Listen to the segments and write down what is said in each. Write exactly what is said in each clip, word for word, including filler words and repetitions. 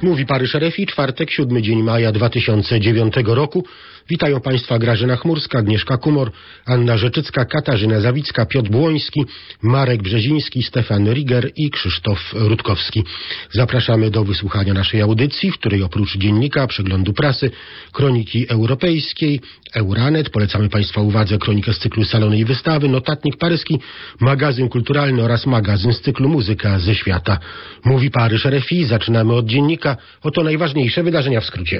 Mówi Paryż R F I, czwartek, siódmy dzień maja dwa tysiące dziewiątego roku. Witają Państwa Grażyna Chmurska, Agnieszka Kumor, Anna Rzeczycka, Katarzyna Zawicka, Piotr Błoński, Marek Brzeziński, Stefan Riger i Krzysztof Rutkowski. Zapraszamy do wysłuchania naszej audycji, w której oprócz dziennika, przeglądu prasy, kroniki europejskiej, Euranet, polecamy Państwa uwadze kronikę z cyklu Salony i Wystawy, notatnik paryski, magazyn kulturalny oraz magazyn z cyklu Muzyka ze świata. Mówi Paryż R F I, zaczynamy od dziennika. Oto najważniejsze wydarzenia w skrócie.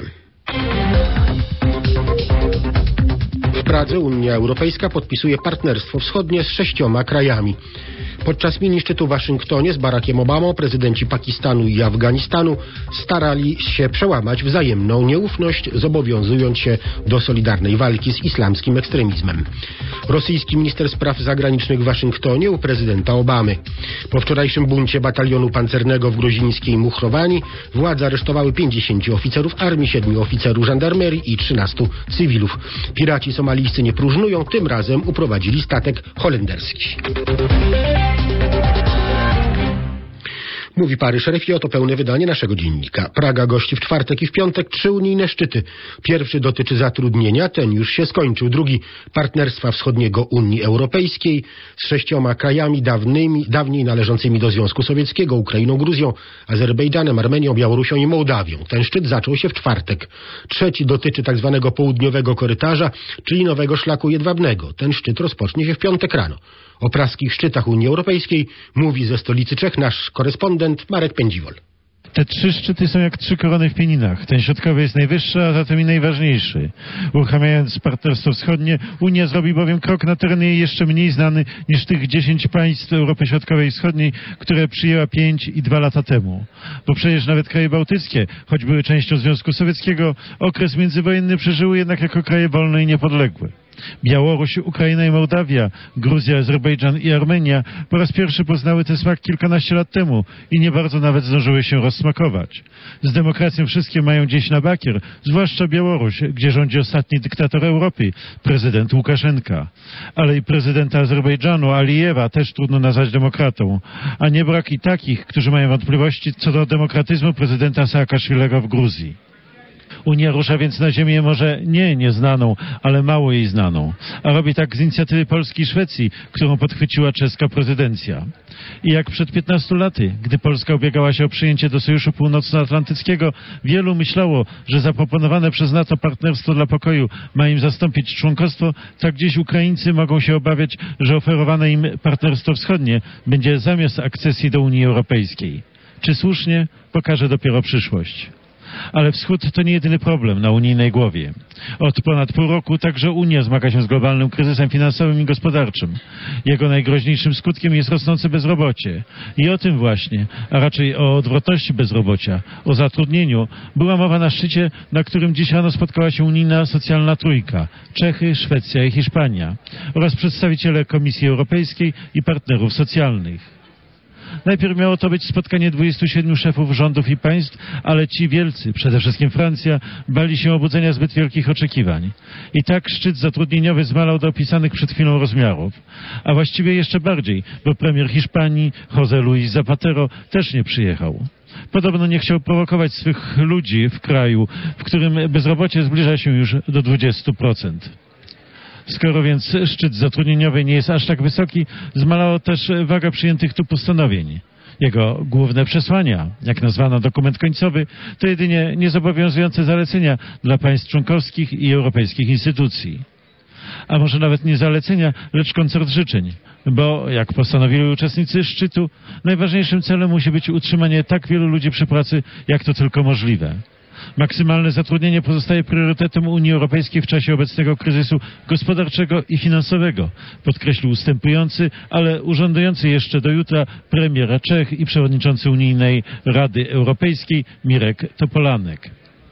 W Pradze Unia Europejska podpisuje partnerstwo wschodnie z sześcioma krajami. Podczas mini szczytu w Waszyngtonie z Barackiem Obamą prezydenci Pakistanu i Afganistanu starali się przełamać wzajemną nieufność, zobowiązując się do solidarnej walki z islamskim ekstremizmem. Rosyjski minister spraw zagranicznych w Waszyngtonie u prezydenta Obamy. Po wczorajszym buncie batalionu pancernego w gruzińskiej Muchrowani władze aresztowały pięćdziesięciu oficerów armii, siedmiu oficerów żandarmerii i trzynastu cywilów. Piraci somalijscy nie próżnują, tym razem uprowadzili statek holenderski. Mówi Paryż R F I, oto pełne wydanie naszego dziennika. Praga gości w czwartek i w piątek trzy unijne szczyty. Pierwszy dotyczy zatrudnienia, ten już się skończył. Drugi Partnerstwa Wschodniego Unii Europejskiej z sześcioma krajami dawnymi, dawniej należącymi do Związku Sowieckiego, Ukrainą, Gruzją, Azerbejdżanem, Armenią, Białorusią i Mołdawią. Ten szczyt zaczął się w czwartek. Trzeci dotyczy tak zwanego południowego korytarza, czyli nowego szlaku jedwabnego. Ten szczyt rozpocznie się w piątek rano. O praskich szczytach Unii Europejskiej mówi ze stolicy Czech nasz korespondent Marek Pędziwol. Te trzy szczyty są jak trzy korony w pieninach. Ten środkowy jest najwyższy, a zatem i najważniejszy. Uruchamiając Partnerstwo Wschodnie, Unia zrobi bowiem krok na teren jej jeszcze mniej znany niż tych dziesięć państw Europy Środkowej i Wschodniej, które przyjęła pięć i dwa lata temu. Bo przecież nawet kraje bałtyckie, choć były częścią Związku Sowieckiego, okres międzywojenny przeżyły jednak jako kraje wolne i niepodległe. Białoruś, Ukraina i Mołdawia, Gruzja, Azerbejdżan i Armenia po raz pierwszy poznały ten smak kilkanaście lat temu i nie bardzo nawet zdążyły się rozsmakować. Z demokracją wszystkie mają gdzieś na bakier, zwłaszcza Białoruś, gdzie rządzi ostatni dyktator Europy, prezydent Łukaszenka. Ale i prezydenta Azerbejdżanu, Alijewa, też trudno nazwać demokratą. A nie brak i takich, którzy mają wątpliwości co do demokratyzmu prezydenta Saakaszwilego w Gruzji. Unia rusza więc na ziemię może nie nieznaną, ale mało jej znaną. A robi tak z inicjatywy Polski i Szwecji, którą podchwyciła czeska prezydencja. I jak przed piętnastu laty, gdy Polska ubiegała się o przyjęcie do Sojuszu Północnoatlantyckiego, wielu myślało, że zaproponowane przez NATO partnerstwo dla pokoju ma im zastąpić członkostwo, tak gdzieś Ukraińcy mogą się obawiać, że oferowane im partnerstwo wschodnie będzie zamiast akcesji do Unii Europejskiej. Czy słusznie? Pokaże dopiero przyszłość. Ale wschód to nie jedyny problem na unijnej głowie. Od ponad pół roku także Unia zmaga się z globalnym kryzysem finansowym i gospodarczym. Jego najgroźniejszym skutkiem jest rosnące bezrobocie. I o tym właśnie, a raczej o odwrotności bezrobocia, o zatrudnieniu, była mowa na szczycie, na którym dziś rano spotkała się unijna socjalna trójka – Czechy, Szwecja i Hiszpania oraz przedstawiciele Komisji Europejskiej i partnerów socjalnych. Najpierw miało to być spotkanie dwudziestu siedmiu szefów rządów i państw, ale ci wielcy, przede wszystkim Francja, bali się obudzenia zbyt wielkich oczekiwań. I tak szczyt zatrudnieniowy zmalał do opisanych przed chwilą rozmiarów. A właściwie jeszcze bardziej, bo premier Hiszpanii, José Luis Zapatero, też nie przyjechał. Podobno nie chciał prowokować swych ludzi w kraju, w którym bezrobocie zbliża się już do dwudziestu procent. Skoro więc szczyt zatrudnieniowy nie jest aż tak wysoki, zmalała też waga przyjętych tu postanowień. Jego główne przesłania, jak nazwano dokument końcowy, to jedynie niezobowiązujące zalecenia dla państw członkowskich i europejskich instytucji. A może nawet nie zalecenia, lecz koncert życzeń, bo, jak postanowili uczestnicy szczytu, najważniejszym celem musi być utrzymanie tak wielu ludzi przy pracy, jak to tylko możliwe. Maksymalne zatrudnienie pozostaje priorytetem Unii Europejskiej w czasie obecnego kryzysu gospodarczego i finansowego, podkreślił ustępujący, ale urzędujący jeszcze do jutra premier Czech i przewodniczący Unijnej Rady Europejskiej Mirek Topolanek.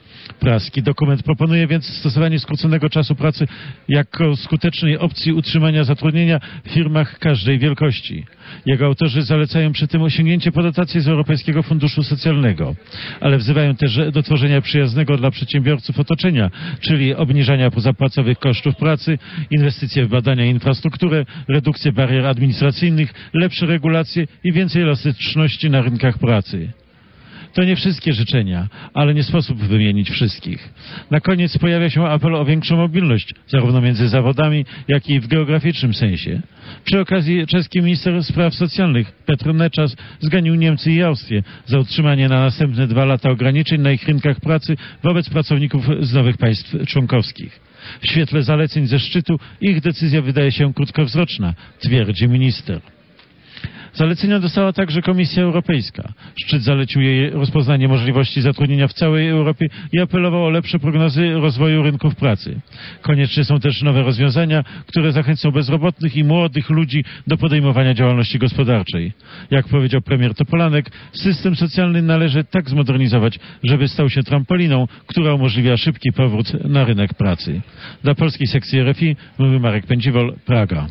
Praski dokument proponuje więc stosowanie skróconego czasu pracy jako skutecznej opcji utrzymania zatrudnienia w firmach każdej wielkości. Jego autorzy zalecają przy tym osiągnięcie po dotacji z Europejskiego Funduszu Socjalnego, ale wzywają też do tworzenia przyjaznego dla przedsiębiorców otoczenia, czyli obniżania pozapłacowych kosztów pracy, inwestycje w badania i infrastrukturę, redukcję barier administracyjnych, lepsze regulacje i więcej elastyczności na rynkach pracy. To nie wszystkie życzenia, ale nie sposób wymienić wszystkich. Na koniec pojawia się apel o większą mobilność, zarówno między zawodami, jak i w geograficznym sensie. Przy okazji czeski minister spraw socjalnych Petr Nečas zganił Niemcy i Austrię za utrzymanie na następne dwa lata ograniczeń na ich rynkach pracy wobec pracowników z nowych państw członkowskich. W świetle zaleceń ze szczytu ich decyzja wydaje się krótkowzroczna, twierdzi minister. Zalecenia dostała także Komisja Europejska. Szczyt zalecił jej rozpoznanie możliwości zatrudnienia w całej Europie i apelował o lepsze prognozy rozwoju rynków pracy. Konieczne są też nowe rozwiązania, które zachęcą bezrobotnych i młodych ludzi do podejmowania działalności gospodarczej. Jak powiedział premier Topolanek, system socjalny należy tak zmodernizować, żeby stał się trampoliną, która umożliwia szybki powrót na rynek pracy. Dla polskiej sekcji R F I mówi Marek Pędziwol, Praga.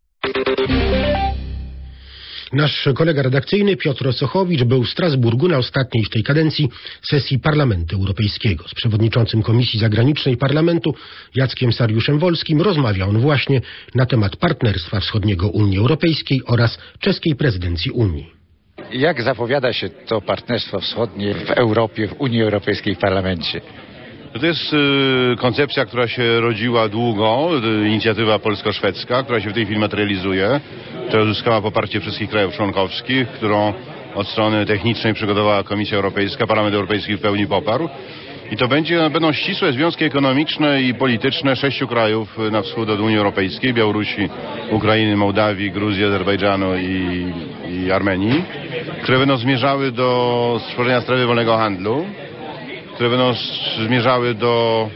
Nasz kolega redakcyjny Piotr Sochowicz był w Strasburgu na ostatniej w tej kadencji sesji Parlamentu Europejskiego. Z przewodniczącym Komisji Zagranicznej Parlamentu Jackiem Sariuszem-Wolskim rozmawia on właśnie na temat Partnerstwa Wschodniego Unii Europejskiej oraz czeskiej prezydencji Unii. Jak zapowiada się to Partnerstwo Wschodnie w Europie, w Unii Europejskiej, w Parlamencie? To jest y, koncepcja, która się rodziła długo, y, inicjatywa polsko-szwedzka, która się w tej chwili materializuje, która uzyskała poparcie wszystkich krajów członkowskich, którą od strony technicznej przygotowała Komisja Europejska, Parlament Europejski w pełni poparł. I to będzie, będą ścisłe związki ekonomiczne i polityczne sześciu krajów na wschód od Unii Europejskiej, Białorusi, Ukrainy, Mołdawii, Gruzji, Azerbejdżanu i, i Armenii, które będą zmierzały do stworzenia strefy wolnego handlu, które będą zmierzały do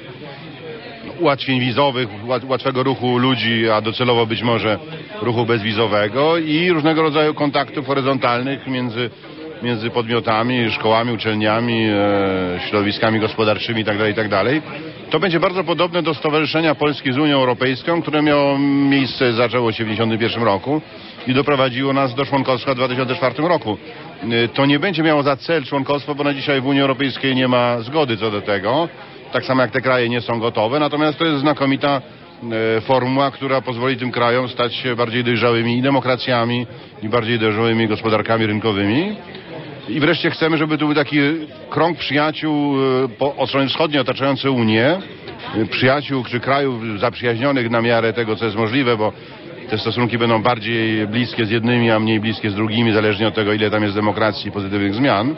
ułatwień wizowych, łatwego ruchu ludzi, a docelowo być może ruchu bezwizowego i różnego rodzaju kontaktów horyzontalnych między, między podmiotami, szkołami, uczelniami, e, środowiskami gospodarczymi itd., itd. To będzie bardzo podobne do Stowarzyszenia Polski z Unią Europejską, które miało miejsce, zaczęło się w tysiąc dziewięćset dziewięćdziesiątym pierwszym roku i doprowadziło nas do członkostwa w dwa tysiące czwartym roku. To nie będzie miało za cel członkostwo, bo na dzisiaj w Unii Europejskiej nie ma zgody co do tego. Tak samo jak te kraje nie są gotowe, natomiast to jest znakomita e, formuła, która pozwoli tym krajom stać się bardziej dojrzałymi i demokracjami, i bardziej dojrzałymi gospodarkami rynkowymi. I wreszcie chcemy, żeby tu był taki krąg przyjaciół e, po, od strony wschodniej otaczający Unię, e, przyjaciół czy krajów zaprzyjaźnionych na miarę tego, co jest możliwe, bo te stosunki będą bardziej bliskie z jednymi, a mniej bliskie z drugimi, zależnie od tego, ile tam jest demokracji i pozytywnych zmian.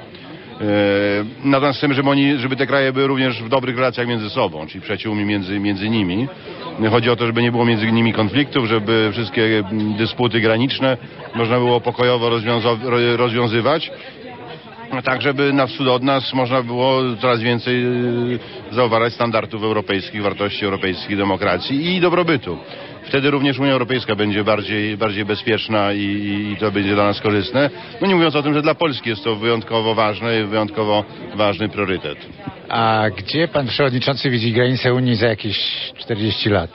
Natomiast chcemy, żeby, oni, żeby te kraje były również w dobrych relacjach między sobą, czyli przyjaciółmi między, między nimi. Chodzi o to, żeby nie było między nimi konfliktów, żeby wszystkie dysputy graniczne można było pokojowo rozwiązywać. Tak, żeby na wschód od nas można było coraz więcej zauważać standardów europejskich, wartości europejskich, demokracji i dobrobytu. Wtedy również Unia Europejska będzie bardziej, bardziej bezpieczna i, i to będzie dla nas korzystne. No nie mówiąc o tym, że dla Polski jest to wyjątkowo ważny i wyjątkowo ważny priorytet. A gdzie pan przewodniczący widzi granicę Unii za jakieś czterdzieści lat?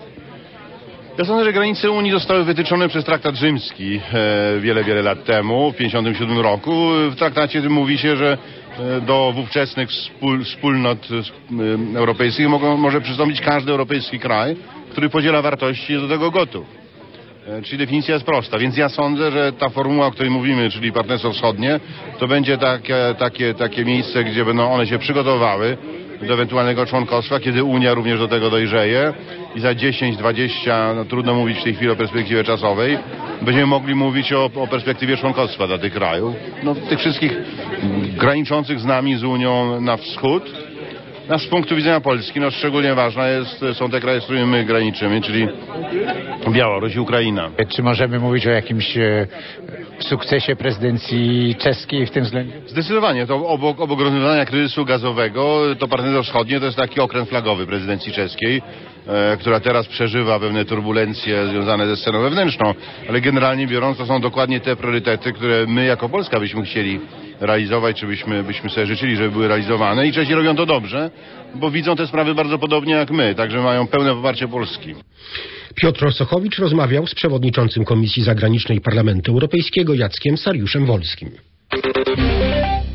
Ja sądzę, że granice Unii zostały wytyczone przez traktat rzymski e, wiele, wiele lat temu, w tysiąc dziewięćset pięćdziesiątym siódmym roku. W traktacie tym mówi się, że e, do wówczesnych wspól, wspólnot e, europejskich mogą, może przystąpić każdy europejski kraj, który podziela wartości i jest do tego gotów. E, czyli definicja jest prosta. Więc ja sądzę, że ta formuła, o której mówimy, czyli Partnerstwo Wschodnie, to będzie takie, takie, takie miejsce, gdzie będą one się przygotowały do ewentualnego członkostwa, kiedy Unia również do tego dojrzeje i za dziesięć, dwadzieścia, no trudno mówić w tej chwili o perspektywie czasowej, będziemy mogli mówić o, o perspektywie członkostwa dla tych krajów, no tych wszystkich graniczących z nami, z Unią na wschód. No, z punktu widzenia Polski, no szczególnie ważna jest, są te kraje, z którymi my graniczymy, czyli Białoruś i Ukraina. Czy możemy mówić o jakimś e, sukcesie prezydencji czeskiej w tym względzie? Zdecydowanie. To obok, obok rozwiązania kryzysu gazowego, to Partnerstwo Wschodnie to jest taki okręt flagowy prezydencji czeskiej, e, która teraz przeżywa pewne turbulencje związane ze sceną wewnętrzną, ale generalnie biorąc, to są dokładnie te priorytety, które my jako Polska byśmy chcieli realizować, czy byśmy, byśmy sobie życzyli, żeby były realizowane i Czesi robią to dobrze, bo widzą te sprawy bardzo podobnie jak my, także mają pełne poparcie Polski. Piotr Sochowicz rozmawiał z przewodniczącym Komisji Zagranicznej Parlamentu Europejskiego Jackiem Sariuszem-Wolskim.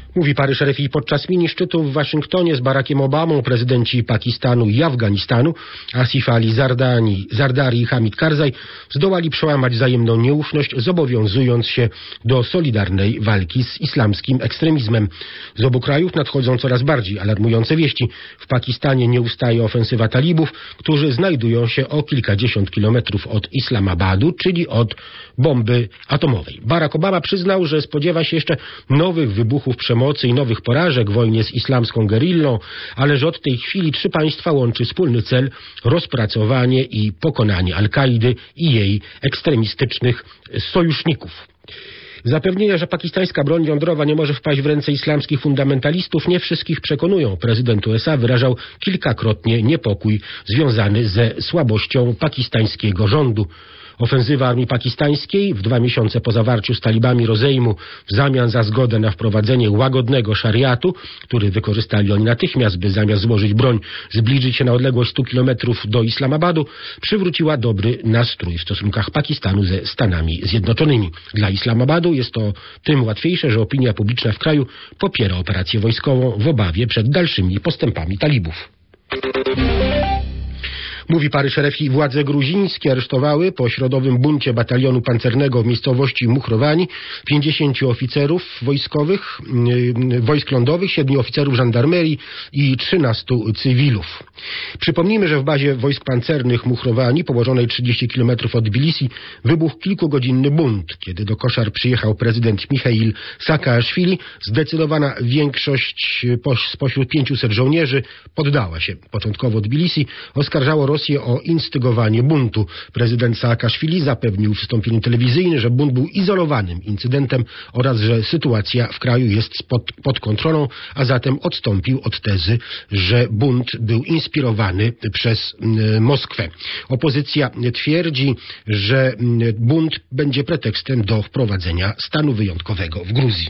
Mówi Paryż R F I. Podczas mini szczytu w Waszyngtonie z Barackiem Obamą prezydenci Pakistanu i Afganistanu, Asif Ali Zardani, Zardari i Hamid Karzai zdołali przełamać wzajemną nieufność, zobowiązując się do solidarnej walki z islamskim ekstremizmem. Z obu krajów nadchodzą coraz bardziej alarmujące wieści. W Pakistanie nie ustaje ofensywa talibów, którzy znajdują się o kilkadziesiąt kilometrów od Islamabadu, czyli od bomby atomowej. Barack Obama przyznał, że spodziewa się jeszcze nowych wybuchów przemocy i nowych porażek w wojnie z islamską gerillą, ale że od tej chwili trzy państwa łączy wspólny cel: rozpracowanie i pokonanie Al-Kaidy i jej ekstremistycznych sojuszników. Zapewnienia, że pakistańska broń jądrowa nie może wpaść w ręce islamskich fundamentalistów, nie wszystkich przekonują. Prezydent U S A wyrażał kilkakrotnie niepokój związany ze słabością pakistańskiego rządu. Ofensywa armii pakistańskiej w dwa miesiące po zawarciu z talibami rozejmu w zamian za zgodę na wprowadzenie łagodnego szariatu, który wykorzystali oni natychmiast, by zamiast złożyć broń zbliżyć się na odległość stu kilometrów do Islamabadu, przywróciła dobry nastrój w stosunkach Pakistanu ze Stanami Zjednoczonymi. Dla Islamabadu jest to tym łatwiejsze, że opinia publiczna w kraju popiera operację wojskową w obawie przed dalszymi postępami talibów. Mówi Paryż R F I. Władze gruzińskie aresztowały po środowym buncie batalionu pancernego w miejscowości Muchrowani pięćdziesięciu oficerów wojskowych, yy, wojsk lądowych, siedmiu oficerów żandarmerii i trzynastu cywilów. Przypomnijmy, że w bazie wojsk pancernych Muchrowani, położonej trzydzieści kilometrów od Tbilisi, wybuchł kilkugodzinny bunt. Kiedy do koszar przyjechał prezydent Michail Saakaszwili, zdecydowana większość spośród pięciuset żołnierzy poddała się. Początkowo Tbilisi oskarżało Rosję o instygowanie buntu. Prezydent Saakaszwili zapewnił w wystąpieniu telewizyjnym, że bunt był izolowanym incydentem oraz że sytuacja w kraju jest pod, pod kontrolą, a zatem odstąpił od tezy, że bunt był inspirowany przez y, Moskwę. Opozycja twierdzi, że y, bunt będzie pretekstem do wprowadzenia stanu wyjątkowego w Gruzji.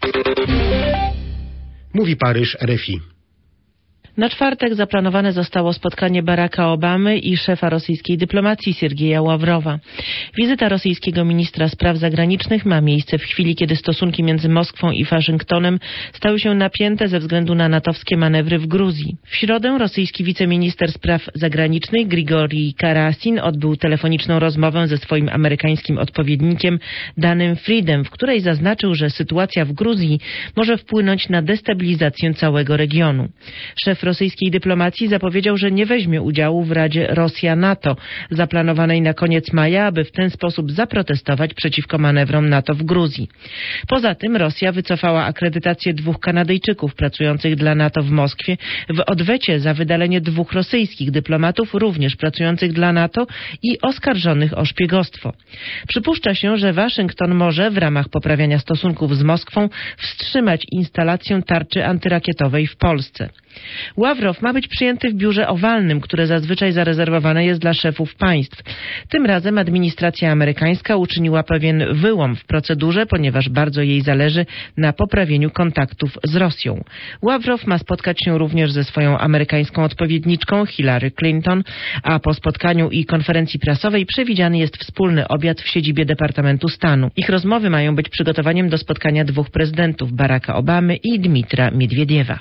Mówi Paryż R F I. Na czwartek zaplanowane zostało spotkanie Baracka Obamy i szefa rosyjskiej dyplomacji Siergieja Ławrowa. Wizyta rosyjskiego ministra spraw zagranicznych ma miejsce w chwili, kiedy stosunki między Moskwą i Waszyngtonem stały się napięte ze względu na natowskie manewry w Gruzji. W środę rosyjski wiceminister spraw zagranicznych Grigorij Karasin odbył telefoniczną rozmowę ze swoim amerykańskim odpowiednikiem Danem Friedem, w której zaznaczył, że sytuacja w Gruzji może wpłynąć na destabilizację całego regionu. Szef rosyjskiej dyplomacji zapowiedział, że nie weźmie udziału w Radzie Rosja-NATO, zaplanowanej na koniec maja, aby w ten sposób zaprotestować przeciwko manewrom NATO w Gruzji. Poza tym Rosja wycofała akredytację dwóch Kanadyjczyków pracujących dla NATO w Moskwie w odwecie za wydalenie dwóch rosyjskich dyplomatów, również pracujących dla NATO i oskarżonych o szpiegostwo. Przypuszcza się, że Waszyngton może w ramach poprawiania stosunków z Moskwą wstrzymać instalację tarczy antyrakietowej w Polsce. Ławrow ma być przyjęty w biurze owalnym, które zazwyczaj zarezerwowane jest dla szefów państw. Tym razem administracja amerykańska uczyniła pewien wyłom w procedurze, ponieważ bardzo jej zależy na poprawieniu kontaktów z Rosją. Ławrow ma spotkać się również ze swoją amerykańską odpowiedniczką Hillary Clinton, a po spotkaniu i konferencji prasowej przewidziany jest wspólny obiad w siedzibie Departamentu Stanu. Ich rozmowy mają być przygotowaniem do spotkania dwóch prezydentów, Baracka Obamy i Dmitra Miedwiediewa.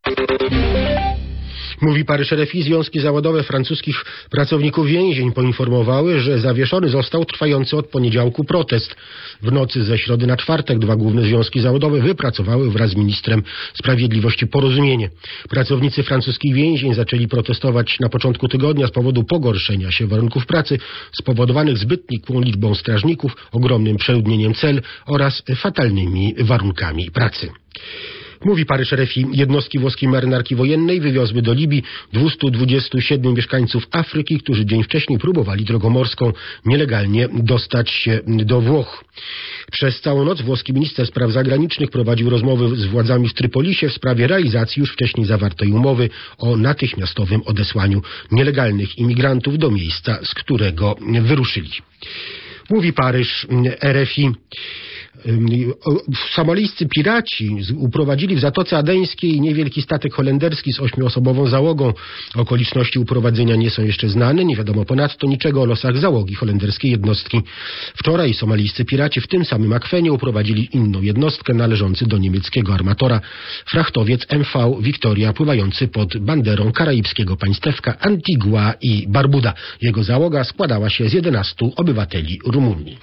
Mówi Paryż R F I. Związki zawodowe francuskich pracowników więzień poinformowały, że zawieszony został trwający od poniedziałku protest. W nocy ze środy na czwartek dwa główne związki zawodowe wypracowały wraz z ministrem sprawiedliwości porozumienie. Pracownicy francuskich więzień zaczęli protestować na początku tygodnia z powodu pogorszenia się warunków pracy spowodowanych zbyt nikłą liczbą strażników, ogromnym przeludnieniem cel oraz fatalnymi warunkami pracy. Mówi Paryż R F I. Jednostki włoskiej marynarki wojennej wywiozły do Libii dwieście dwadzieścia siedem mieszkańców Afryki, którzy dzień wcześniej próbowali drogą morską nielegalnie dostać się do Włoch. Przez całą noc włoski minister spraw zagranicznych prowadził rozmowy z władzami w Trypolisie w sprawie realizacji już wcześniej zawartej umowy o natychmiastowym odesłaniu nielegalnych imigrantów do miejsca, z którego wyruszyli. Mówi Paryż R F I. Somalijscy piraci uprowadzili w Zatoce Adeńskiej niewielki statek holenderski z ośmioosobową załogą. Okoliczności uprowadzenia nie są jeszcze znane, nie wiadomo ponadto niczego o losach załogi holenderskiej jednostki. Wczoraj somalijscy piraci w tym samym akwenie uprowadzili inną jednostkę należący do niemieckiego armatora, frachtowiec M V Victoria, pływający pod banderą karaibskiego państewka Antigua i Barbuda. Jego załoga składała się z jedenastu obywateli Rumunii.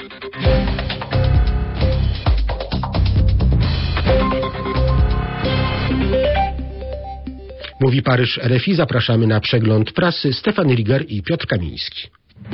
Mówi Paryż R F I. Zapraszamy na przegląd prasy. Stefan Riger i Piotr Kamiński.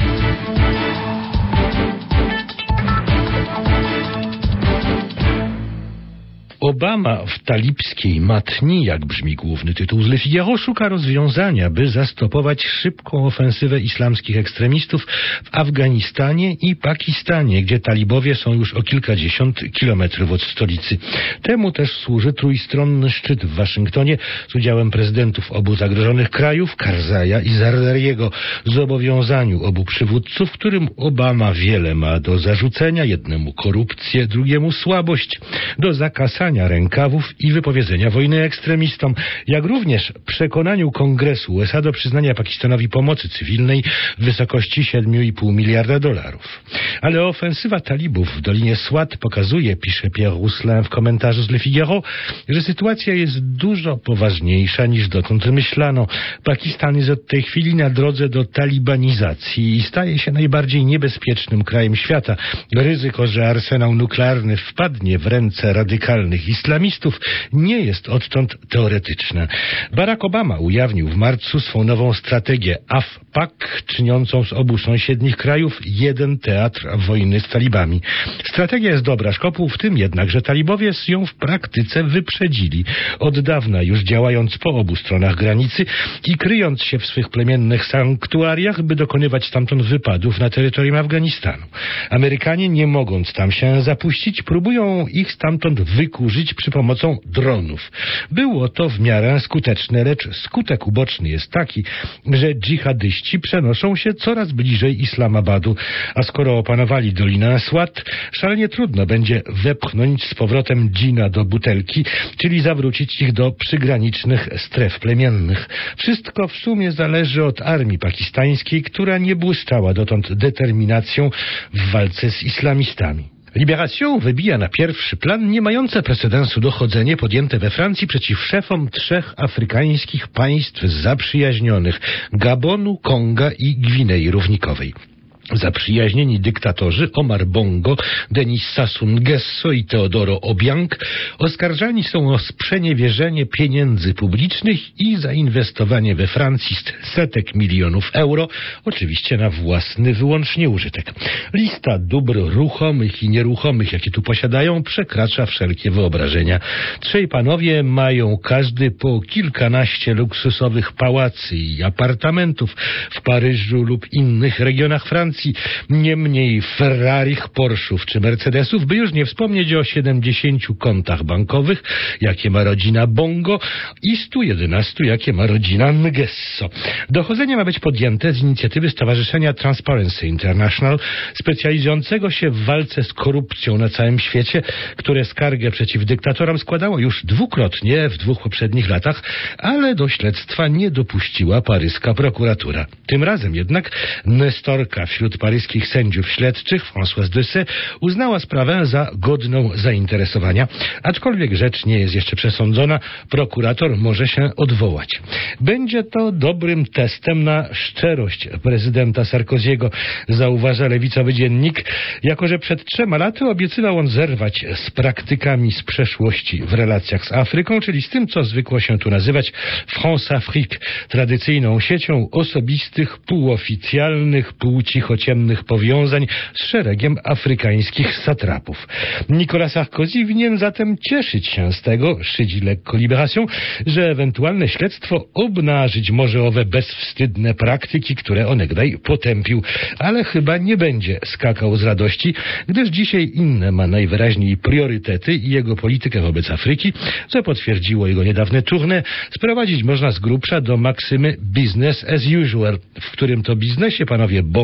Obama w talibskiej matni, jak brzmi główny tytuł z Le Figaro, szuka rozwiązania, by zastopować szybką ofensywę islamskich ekstremistów w Afganistanie i Pakistanie, gdzie talibowie są już o kilkadziesiąt kilometrów od stolicy. Temu też służy trójstronny szczyt w Waszyngtonie z udziałem prezydentów obu zagrożonych krajów, Karzaja i Zardariego. Zobowiązaniu obu przywódców, którym Obama wiele ma do zarzucenia, jednemu korupcję, drugiemu słabość, do zakasania rękawów i wypowiedzenia wojny ekstremistom, jak również przekonaniu Kongresu U S A do przyznania Pakistanowi pomocy cywilnej w wysokości siedem i pół miliarda dolarów. Ale ofensywa talibów w Dolinie Swat pokazuje, pisze Pierre Rousselin w komentarzu z Le Figaro, że sytuacja jest dużo poważniejsza niż dotąd myślano. Pakistan jest od tej chwili na drodze do talibanizacji i staje się najbardziej niebezpiecznym krajem świata. Ryzyko, że arsenał nuklearny wpadnie w ręce radykalnych islamistów, nie jest odtąd teoretyczne. Barack Obama ujawnił w marcu swą nową strategię A F P A C, czyniącą z obu sąsiednich krajów jeden teatr wojny z talibami. Strategia jest dobra szkopuł, w tym jednak, że talibowie ją w praktyce wyprzedzili, od dawna już działając po obu stronach granicy i kryjąc się w swych plemiennych sanktuariach, by dokonywać stamtąd wypadów na terytorium Afganistanu. Amerykanie, nie mogąc tam się zapuścić, próbują ich stamtąd wykurzyć przy pomocą dronów. Było to w miarę skuteczne, lecz skutek uboczny jest taki, że dżihadyści przenoszą się coraz bliżej Islamabadu, a skoro opanowali Dolinę Swat, szalenie trudno będzie wepchnąć z powrotem dżina do butelki, czyli zawrócić ich do przygranicznych stref plemiennych. Wszystko w sumie zależy od armii pakistańskiej, która nie błyszczała dotąd determinacją w walce z islamistami. Libération wybija na pierwszy plan nie mające precedensu dochodzenie podjęte we Francji przeciw szefom trzech afrykańskich państw zaprzyjaźnionych – Gabonu, Konga i Gwinei Równikowej. Zaprzyjaźnieni dyktatorzy Omar Bongo, Denis Sassou Nguesso i Teodoro Obiang oskarżani są o sprzeniewierzenie pieniędzy publicznych i zainwestowanie we Francji setek milionów euro, oczywiście na własny wyłącznie użytek. Lista dóbr ruchomych i nieruchomych, jakie tu posiadają, przekracza wszelkie wyobrażenia. Trzej panowie mają każdy po kilkanaście luksusowych pałacy i apartamentów w Paryżu lub innych regionach Francji, nie mniej Ferrarich, Porszów czy Mercedesów, by już nie wspomnieć o siedemdziesięciu kontach bankowych, jakie ma rodzina Bongo, i stu jedenastu, jakie ma rodzina Nguesso. Dochodzenie ma być podjęte z inicjatywy Stowarzyszenia Transparency International, specjalizującego się w walce z korupcją na całym świecie, które skargę przeciw dyktatorom składało już dwukrotnie w dwóch poprzednich latach, ale do śledztwa nie dopuściła paryska prokuratura. Tym razem jednak nestorka wśród paryskich sędziów śledczych, Françoise Dessay, uznała sprawę za godną zainteresowania, aczkolwiek rzecz nie jest jeszcze przesądzona, prokurator może się odwołać. Będzie to dobrym testem na szczerość prezydenta Sarkoziego, zauważa lewicowy dziennik, jako że przed trzema laty obiecywał on zerwać z praktykami z przeszłości w relacjach z Afryką, czyli z tym, co zwykło się tu nazywać France-Afrique, tradycyjną siecią osobistych, półoficjalnych, półcichociemnych powiązań z szeregiem afrykańskich satrapów. Nicolas Sarkozy winien zatem cieszyć się z tego, szydzi lekko Libération, że ewentualne śledztwo obnażyć może owe bezwstydne praktyki, które onegdaj potępił, ale chyba nie będzie skakał z radości, gdyż dzisiaj inne ma najwyraźniej priorytety i jego politykę wobec Afryki, co potwierdziło jego niedawne tournée, sprowadzić można z grubsza do maksymy business as usual, w którym to biznesie panowie Bongo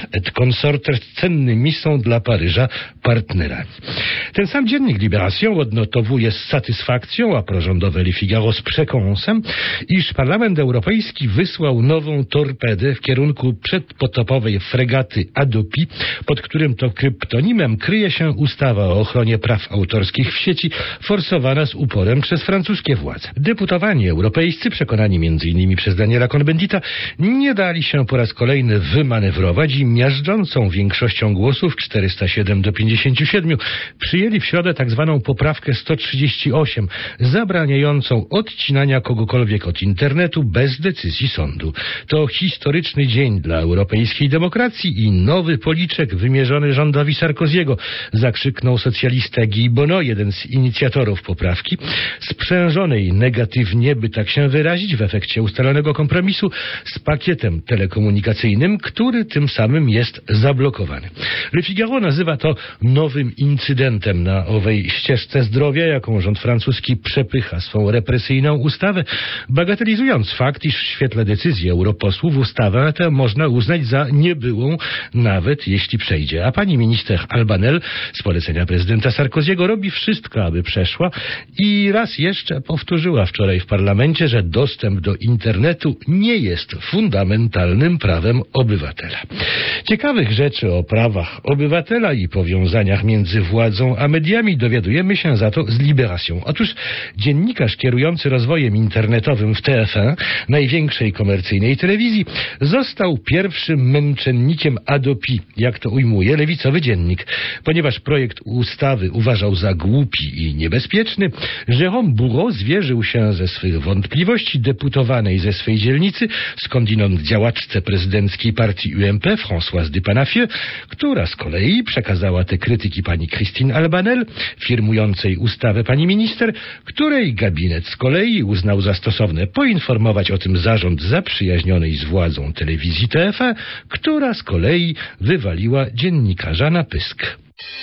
et consortes cennymi są dla Paryża partnerami. Ten sam dziennik Libération odnotowuje z satysfakcją, a prorządowe Le Figaro z przekąsem, iż Parlament Europejski wysłał nową torpedę w kierunku przedpotopowej fregaty Hadopi, pod którym to kryptonimem kryje się ustawa o ochronie praw autorskich w sieci, forsowana z uporem przez francuskie władze. Deputowani europejscy, przekonani między innymi przez Daniela Cohn-Bendita, nie dali się po raz kolejny wymanewrować i miażdżącą większością głosów czterysta siedem do pięćdziesięciu siedmiu przyjęli w środę tak zwaną poprawkę sto trzydzieści osiem, zabraniającą odcinania kogokolwiek od internetu bez decyzji sądu. To historyczny dzień dla europejskiej demokracji i nowy policzek wymierzony rządowi Sarkoziego, zakrzyknął socjalista Guy Bono, jeden z inicjatorów poprawki, sprzężonej negatywnie, by tak się wyrazić, w efekcie ustalonego kompromisu z pakietem telekomunikacyjnym, który tym samym jest zablokowany. Le Figaro nazywa to nowym incydentem na owej ścieżce zdrowia, jaką rząd francuski przepycha swą represyjną ustawę, bagatelizując fakt, iż w świetle decyzji europosłów ustawę tę można uznać za niebyłą, nawet jeśli przejdzie. A pani minister Albanel z polecenia prezydenta Sarkoziego robi wszystko, aby przeszła i raz jeszcze powtórzyła wczoraj w parlamencie, że dostęp do internetu nie jest fundamentalnym prawem obywatela. Ciekawych rzeczy o prawach obywatela i powiązaniach między władzą a mediami dowiadujemy się za to z Libération. Otóż dziennikarz kierujący rozwojem internetowym w T F un, największej komercyjnej telewizji, został pierwszym męczennikiem Hadopi, jak to ujmuje lewicowy dziennik. Ponieważ projekt ustawy uważał za głupi i niebezpieczny, Jérôme Bourreau zwierzył się ze swych wątpliwości deputowanej ze swej dzielnicy, skądinąd działaczce prezydenckiej partii U M P, Françoise Despanafieux, która z kolei przekazała te krytyki pani Christine Albanel, firmującej ustawę pani minister, której gabinet z kolei uznał za stosowne poinformować o tym zarząd zaprzyjaźnionej z władzą telewizji T F un, która z kolei wywaliła dziennikarza na pysk.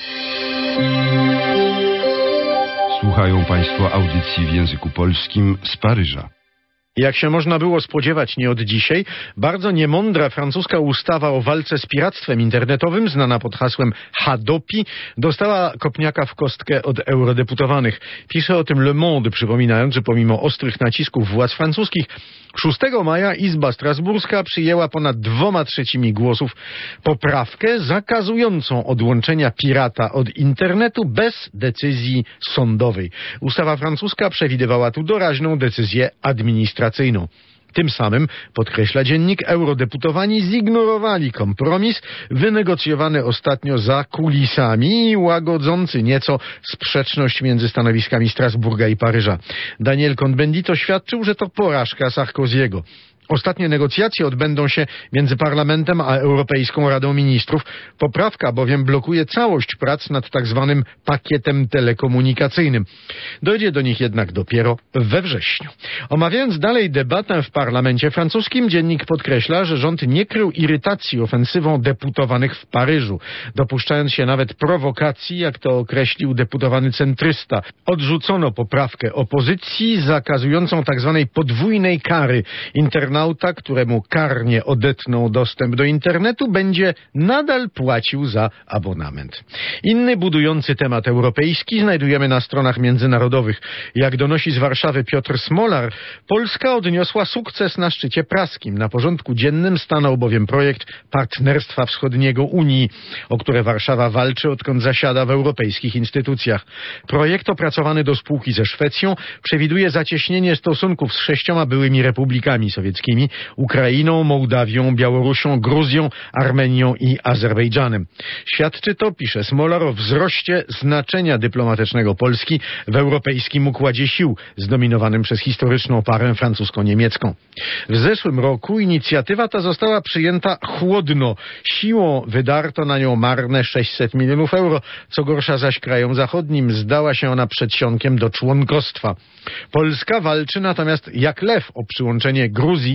Słuchają Państwo audycji w języku polskim z Paryża. Jak się można było spodziewać nie od dzisiaj, bardzo niemądra francuska ustawa o walce z piractwem internetowym, znana pod hasłem Hadopi, dostała kopniaka w kostkę od eurodeputowanych. Pisze o tym Le Monde, przypominając, że pomimo ostrych nacisków władz francuskich, szóstego maja Izba Strasburska przyjęła ponad dwoma trzecimi głosów poprawkę zakazującą odłączenia pirata od internetu bez decyzji sądowej. Ustawa francuska przewidywała tu doraźną decyzję administracyjną. Tym samym, podkreśla dziennik, eurodeputowani zignorowali kompromis wynegocjowany ostatnio za kulisami i łagodzący nieco sprzeczność między stanowiskami Strasburga i Paryża. Daniel Cohn-Bendit oświadczył, że to porażka Sarkoziego. Ostatnie negocjacje odbędą się między Parlamentem a Europejską Radą Ministrów. Poprawka bowiem blokuje całość prac nad tak zwanym pakietem telekomunikacyjnym. Dojdzie do nich jednak dopiero we wrześniu. Omawiając dalej debatę w parlamencie francuskim, dziennik podkreśla, że rząd nie krył irytacji ofensywą deputowanych w Paryżu, dopuszczając się nawet prowokacji, jak to określił deputowany centrysta. Odrzucono poprawkę opozycji zakazującą tak zwanej podwójnej kary internauta, któremu karnie odetną dostęp do internetu, będzie nadal płacił za abonament. Inny budujący temat europejski znajdujemy na stronach międzynarodowych. Jak donosi z Warszawy Piotr Smolar, Polska odniosła sukces na szczycie praskim. Na porządku dziennym stanął bowiem projekt Partnerstwa Wschodniego Unii, o które Warszawa walczy, odkąd zasiada w europejskich instytucjach. Projekt opracowany do spółki ze Szwecją przewiduje zacieśnienie stosunków z sześcioma byłymi republikami sowieckimi, Ukrainą, Mołdawią, Białorusią, Gruzją, Armenią i Azerbejdżanem. Świadczy to, pisze Smolar, o wzroście znaczenia dyplomatycznego Polski w europejskim układzie sił, zdominowanym przez historyczną parę francusko-niemiecką. W zeszłym roku inicjatywa ta została przyjęta chłodno. Siłą wydarto na nią marne sześćset milionów euro. Co gorsza zaś krajom zachodnim zdała się ona przedsionkiem do członkostwa. Polska walczy natomiast jak lew o przyłączenie Gruzji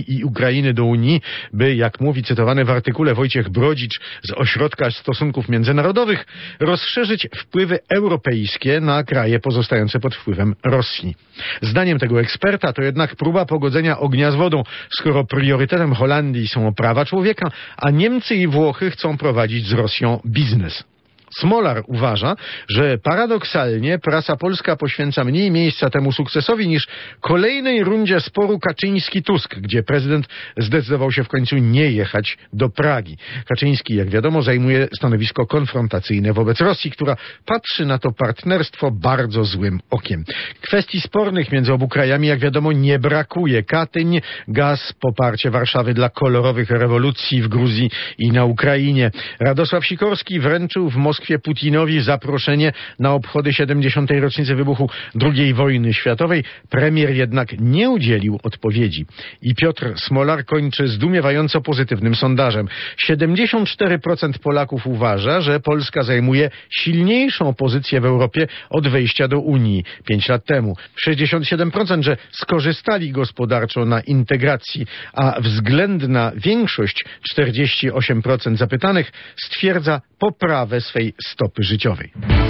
Rosji i Ukrainy do Unii, by, jak mówi cytowany w artykule Wojciech Brodzicz z Ośrodka Stosunków Międzynarodowych, rozszerzyć wpływy europejskie na kraje pozostające pod wpływem Rosji. Zdaniem tego eksperta to jednak próba pogodzenia ognia z wodą, skoro priorytetem Holandii są prawa człowieka, a Niemcy i Włochy chcą prowadzić z Rosją biznes. Smolar uważa, że paradoksalnie prasa polska poświęca mniej miejsca temu sukcesowi niż kolejnej rundzie sporu Kaczyński-Tusk, gdzie prezydent zdecydował się w końcu nie jechać do Pragi. Kaczyński, jak wiadomo, zajmuje stanowisko konfrontacyjne wobec Rosji, która patrzy na to partnerstwo bardzo złym okiem. Kwestii spornych między obu krajami, jak wiadomo, nie brakuje. Katyń, gaz, poparcie Warszawy dla kolorowych rewolucji w Gruzji i na Ukrainie. Radosław Sikorski wręczył w Moskwie Putinowi zaproszenie na obchody siedemdziesiątej rocznicy wybuchu drugiej wojny światowej. Premier jednak nie udzielił odpowiedzi. I Piotr Smolar kończy zdumiewająco pozytywnym sondażem. siedemdziesiąt cztery procent Polaków uważa, że Polska zajmuje silniejszą pozycję w Europie od wejścia do Unii pięć lat temu. sześćdziesiąt siedem procent, że skorzystali gospodarczo na integracji, a względna większość, czterdzieści osiem procent zapytanych, stwierdza poprawę swej stopy życiowej.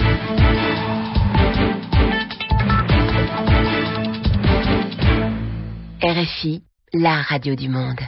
R F I, la radio du monde.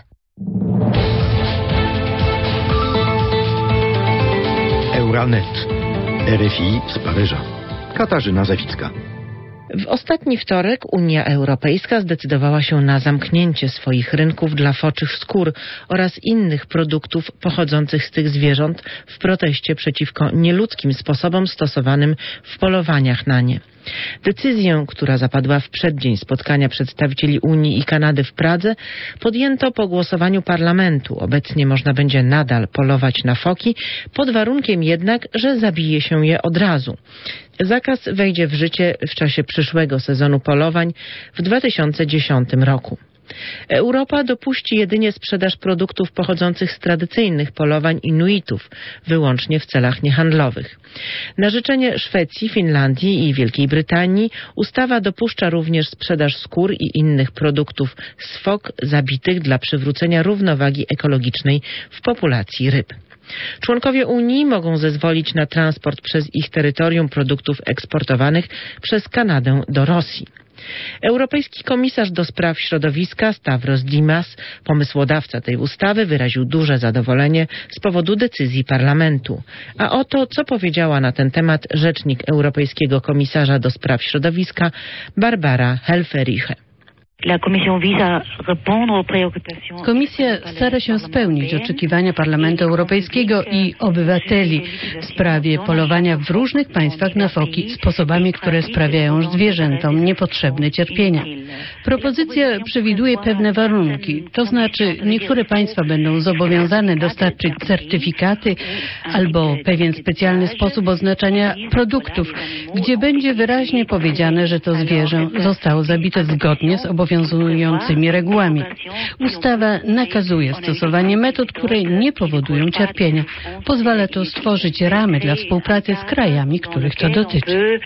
Euranet. R F I z Paryża. Katarzyna Zawicka. W ostatni wtorek Unia Europejska zdecydowała się na zamknięcie swoich rynków dla foczych skór oraz innych produktów pochodzących z tych zwierząt w proteście przeciwko nieludzkim sposobom stosowanym w polowaniach na nie. Decyzję, która zapadła w przeddzień spotkania przedstawicieli Unii i Kanady w Pradze, podjęto po głosowaniu parlamentu. Obecnie można będzie nadal polować na foki, pod warunkiem jednak, że zabije się je od razu. Zakaz wejdzie w życie w czasie przyszłego sezonu polowań w dwa tysiące dziesiątym roku. Europa dopuści jedynie sprzedaż produktów pochodzących z tradycyjnych polowań Inuitów, wyłącznie w celach niehandlowych. Na życzenie Szwecji, Finlandii i Wielkiej Brytanii ustawa dopuszcza również sprzedaż skór i innych produktów z fok zabitych dla przywrócenia równowagi ekologicznej w populacji ryb. Członkowie Unii mogą zezwolić na transport przez ich terytorium produktów eksportowanych przez Kanadę do Rosji. Europejski komisarz do spraw środowiska Stavros Dimas, pomysłodawca tej ustawy, wyraził duże zadowolenie z powodu decyzji parlamentu. A oto, co powiedziała na ten temat rzecznik Europejskiego Komisarza do spraw środowiska Barbara Helferiche. Komisja stara się spełnić oczekiwania Parlamentu Europejskiego i obywateli w sprawie polowania w różnych państwach na foki sposobami, które sprawiają zwierzętom niepotrzebne cierpienia. Propozycja przewiduje pewne warunki, to znaczy niektóre państwa będą zobowiązane dostarczyć certyfikaty albo pewien specjalny sposób oznaczania produktów, gdzie będzie wyraźnie powiedziane, że to zwierzę zostało zabite zgodnie z obowiązującymi regułami. Ustawa nakazuje stosowanie metod, które nie powodują cierpienia. Pozwala to stworzyć ramy dla współpracy z krajami, których to dotyczy.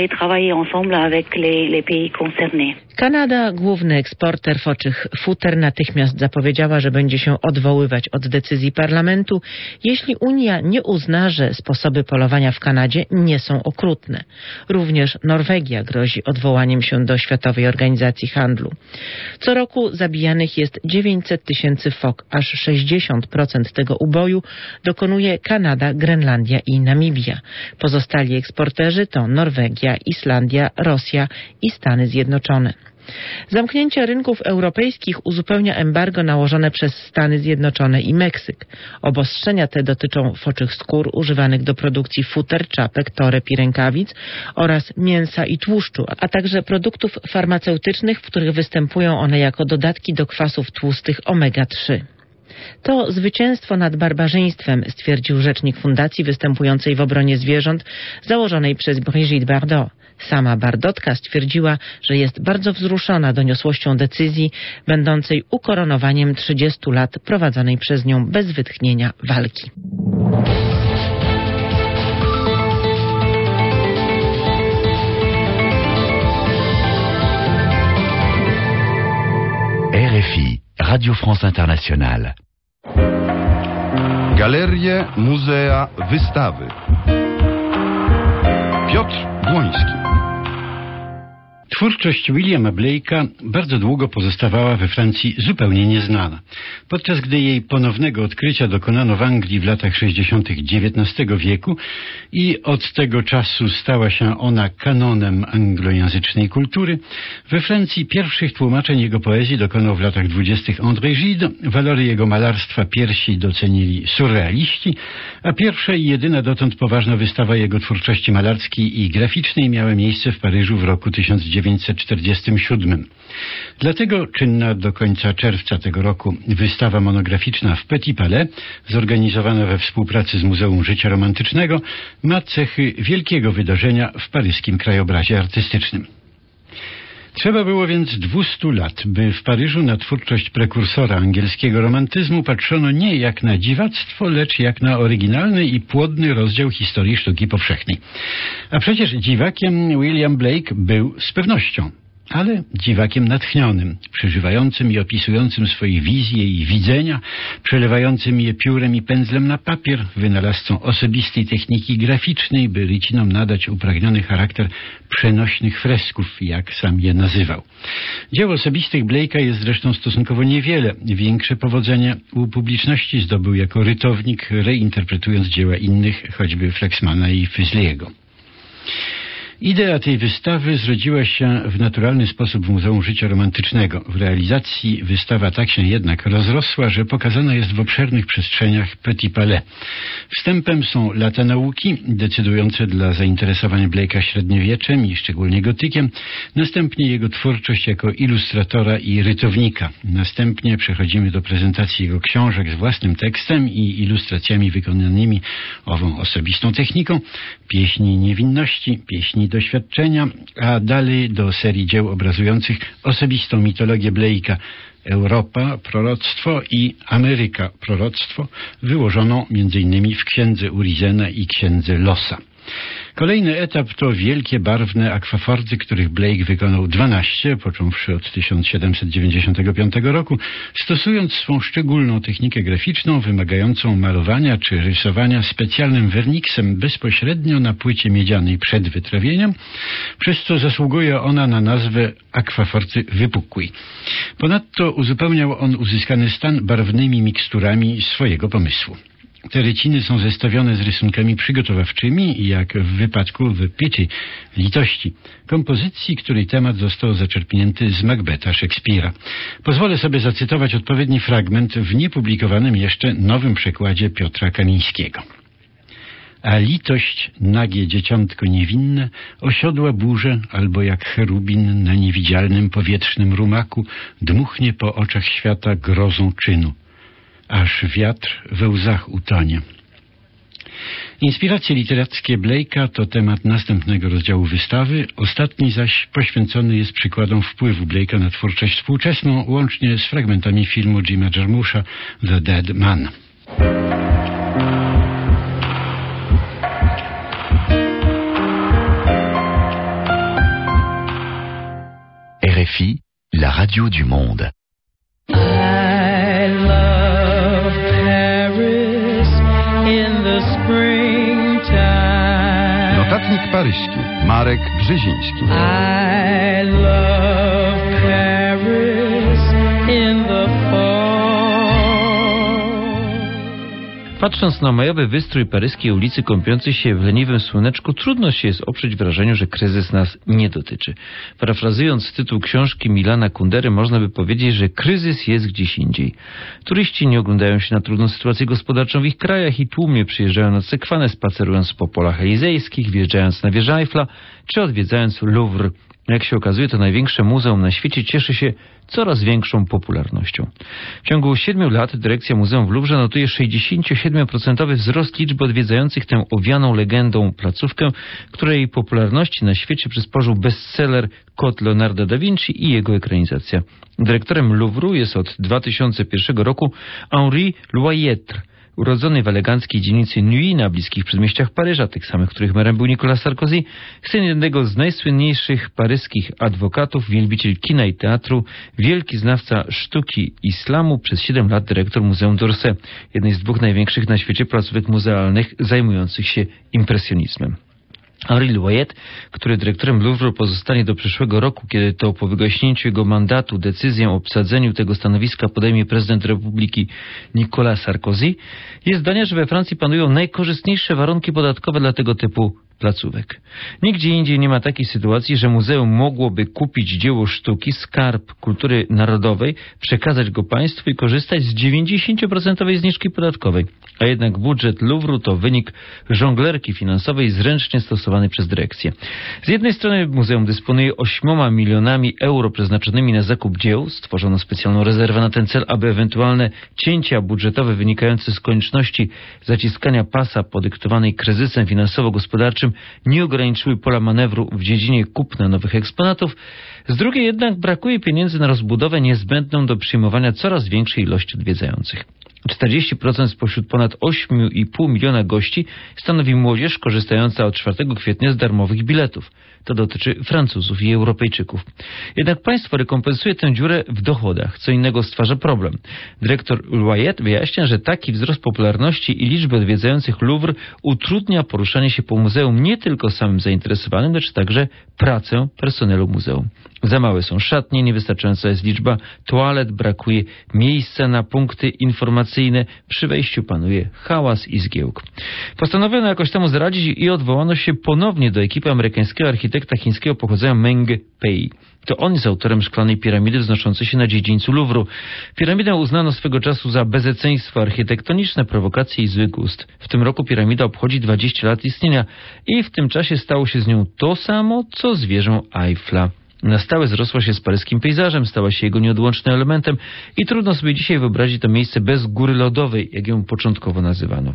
Kanada, główny eksporter foczych futer, natychmiast zapowiedziała, że będzie się odwoływać od decyzji parlamentu, jeśli Unia nie uzna, że sposoby polowania w Kanadzie nie są okrutne. Również Norwegia grozi odwołaniem się do Światowej Organizacji Handlu. Co roku zabijanych jest dziewięćset tysięcy fok, aż sześćdziesiąt procent tego uboju dokonuje Kanada, Grenlandia i Namibia. Pozostali eksporterzy to Norwegia, Islandia, Rosja i Stany Zjednoczone. Zamknięcie rynków europejskich uzupełnia embargo nałożone przez Stany Zjednoczone i Meksyk. Obostrzenia te dotyczą foczych skór używanych do produkcji futer, czapek, toreb i rękawic oraz mięsa i tłuszczu, a także produktów farmaceutycznych, w których występują one jako dodatki do kwasów tłustych omega trzy. To zwycięstwo nad barbarzyństwem, stwierdził rzecznik fundacji występującej w obronie zwierząt założonej przez Brigitte Bardot. Sama Bardotka stwierdziła, że jest bardzo wzruszona doniosłością decyzji, będącej ukoronowaniem trzydziestu lat prowadzonej przez nią bez wytchnienia walki. R F I Radio France Internationale. Galerie, muzea, wystawy. Piotr Błoński. Twórczość Williama Blake'a bardzo długo pozostawała we Francji zupełnie nieznana. Podczas gdy jej ponownego odkrycia dokonano w Anglii w latach sześćdziesiątych dziewiętnastego wieku i od tego czasu stała się ona kanonem anglojęzycznej kultury, we Francji pierwszych tłumaczeń jego poezji dokonał w latach dwudziestych André Gide, walory jego malarstwa piersi docenili surrealiści, a pierwsza i jedyna dotąd poważna wystawa jego twórczości malarskiej i graficznej miała miejsce w Paryżu w roku tysiąc dziewięćset czterdziestym siódmym. Dlatego czynna do końca czerwca tego roku wystawa monograficzna w Petit Palais, zorganizowana we współpracy z Muzeum Życia Romantycznego, ma cechy wielkiego wydarzenia w paryskim krajobrazie artystycznym. Trzeba było więc dwustu lat, by w Paryżu na twórczość prekursora angielskiego romantyzmu patrzono nie jak na dziwactwo, lecz jak na oryginalny i płodny rozdział historii sztuki powszechnej. A przecież dziwakiem William Blake był z pewnością, ale dziwakiem natchnionym, przeżywającym i opisującym swoje wizje i widzenia, przelewającym je piórem i pędzlem na papier, wynalazcą osobistej techniki graficznej, by rycinom nadać upragniony charakter przenośnych fresków, jak sam je nazywał. Dzieł osobistych Blake'a jest zresztą stosunkowo niewiele. Większe powodzenie u publiczności zdobył jako rytownik, reinterpretując dzieła innych, choćby Flexmana i Fuseliego. Idea tej wystawy zrodziła się w naturalny sposób w Muzeum Życia Romantycznego. W realizacji wystawa tak się jednak rozrosła, że pokazana jest w obszernych przestrzeniach Petit Palais. Wstępem są lata nauki, decydujące dla zainteresowań Blake'a średniowieczem i szczególnie gotykiem, następnie jego twórczość jako ilustratora i rytownika. Następnie przechodzimy do prezentacji jego książek z własnym tekstem i ilustracjami wykonanymi ową osobistą techniką, Pieśni niewinności, Pieśni doświadczenia, a dalej do serii dzieł obrazujących osobistą mitologię Blake'a, Europa, proroctwo i Ameryka, proroctwo, wyłożoną między innymi w księdze Urizena i księdze Lossa. Kolejny etap to wielkie, barwne akwaforty, których Blake wykonał dwanaście, począwszy od tysiąc siedemset dziewięćdziesiątego piątego roku, stosując swą szczególną technikę graficzną wymagającą malowania czy rysowania specjalnym werniksem bezpośrednio na płycie miedzianej przed wytrawieniem, przez co zasługuje ona na nazwę akwaforty wypukłej. Ponadto uzupełniał on uzyskany stan barwnymi miksturami swojego pomysłu. Te ryciny są zestawione z rysunkami przygotowawczymi, jak w wypadku w Pity, litości, kompozycji, której temat został zaczerpnięty z Macbetha Szekspira. Pozwolę sobie zacytować odpowiedni fragment w niepublikowanym jeszcze nowym przekładzie Piotra Kamińskiego. A litość, nagie dzieciątko niewinne, osiodła burzę, albo jak cherubin na niewidzialnym powietrznym rumaku dmuchnie po oczach świata grozą czynu, aż wiatr we łzach utonie. Inspiracje literackie Blake'a to temat następnego rozdziału wystawy, ostatni zaś poświęcony jest przykładom wpływu Blake'a na twórczość współczesną, łącznie z fragmentami filmu Jima Jarmusza The Dead Man. R F I, la radio du monde. Notatnik paryski Marek Brzeziński. I love Paris in the fall. Patrząc na majowy wystrój paryskiej ulicy kąpiącej się w leniwym słoneczku, trudno się jest oprzeć wrażeniu, że kryzys nas nie dotyczy. Parafrazując tytuł książki Milana Kundery, można by powiedzieć, że kryzys jest gdzieś indziej. Turyści nie oglądają się na trudną sytuację gospodarczą w ich krajach i tłumnie przyjeżdżają na Sekwanę, spacerując po polach elizejskich, wjeżdżając na wieżę Eiffla, czy odwiedzając Louvre. Jak się okazuje, to największe muzeum na świecie cieszy się coraz większą popularnością. W ciągu siedmiu lat dyrekcja muzeum w Louvre notuje sześćdziesięciosiedmioprocentowy wzrost liczby odwiedzających tę owianą legendą placówkę, której popularności na świecie przysporzył bestseller Kod Leonarda da Vinci i jego ekranizacja. Dyrektorem Louvru jest od dwa tysiące pierwszego roku Henri Loyetre. urodzony w eleganckiej dzielnicy Neuilly na bliskich przedmieściach Paryża, tych samych, których merem był Nicolas Sarkozy, syn jednego z najsłynniejszych paryskich adwokatów, wielbiciel kina i teatru, wielki znawca sztuki islamu, przez siedem lat dyrektor Muzeum d'Orsay, jednej z dwóch największych na świecie placówek muzealnych zajmujących się impresjonizmem. Henri Loyet, który dyrektorem Louvru pozostanie do przyszłego roku, kiedy to po wygaśnięciu jego mandatu decyzję o obsadzeniu tego stanowiska podejmie prezydent Republiki Nicolas Sarkozy, jest zdania, że we Francji panują najkorzystniejsze warunki podatkowe dla tego typu placówek. Nigdzie indziej nie ma takiej sytuacji, że muzeum mogłoby kupić dzieło sztuki, skarb kultury narodowej, przekazać go państwu i korzystać z dziewięćdziesiąt procent zniżki podatkowej. A jednak budżet Louvru to wynik żonglerki finansowej zręcznie stosowany przez dyrekcję. Z jednej strony muzeum dysponuje ośmioma milionami euro przeznaczonymi na zakup dzieł, stworzono specjalną rezerwę na ten cel, aby ewentualne cięcia budżetowe wynikające z konieczności zaciskania pasa podyktowanej kryzysem finansowo-gospodarczym nie ograniczyły pola manewru w dziedzinie kupna nowych eksponatów. Z drugiej jednak brakuje pieniędzy na rozbudowę niezbędną do przyjmowania coraz większej ilości odwiedzających. czterdzieści procent spośród ponad osiem i pół miliona gości stanowi młodzież korzystająca od czwartego kwietnia z darmowych biletów. To dotyczy Francuzów i Europejczyków. Jednak państwo rekompensuje tę dziurę w dochodach, co innego stwarza problem. Dyrektor Loyet wyjaśnia, że taki wzrost popularności i liczby odwiedzających Louvre utrudnia poruszanie się po muzeum nie tylko samym zainteresowanym, lecz także pracę personelu muzeum. Za małe są szatnie, niewystarczająca jest liczba toalet, brakuje miejsca na punkty informacyjne, przy wejściu panuje hałas i zgiełk. Postanowiono jakoś temu zaradzić i odwołano się ponownie do ekipy amerykańskiego architekta chińskiego pochodzenia Meng Pei. To on jest autorem szklanej piramidy wznoszącej się na dziedzińcu Louvru. Piramidę uznano swego czasu za bezeceństwo architektoniczne, prowokacje i zły gust. W tym roku piramida obchodzi dwadzieścia lat istnienia i w tym czasie stało się z nią to samo, co z wieżą Eiffla. Na stałe zrosła się z paryskim pejzażem, stała się jego nieodłącznym elementem i trudno sobie dzisiaj wyobrazić to miejsce bez góry lodowej, jak ją początkowo nazywano.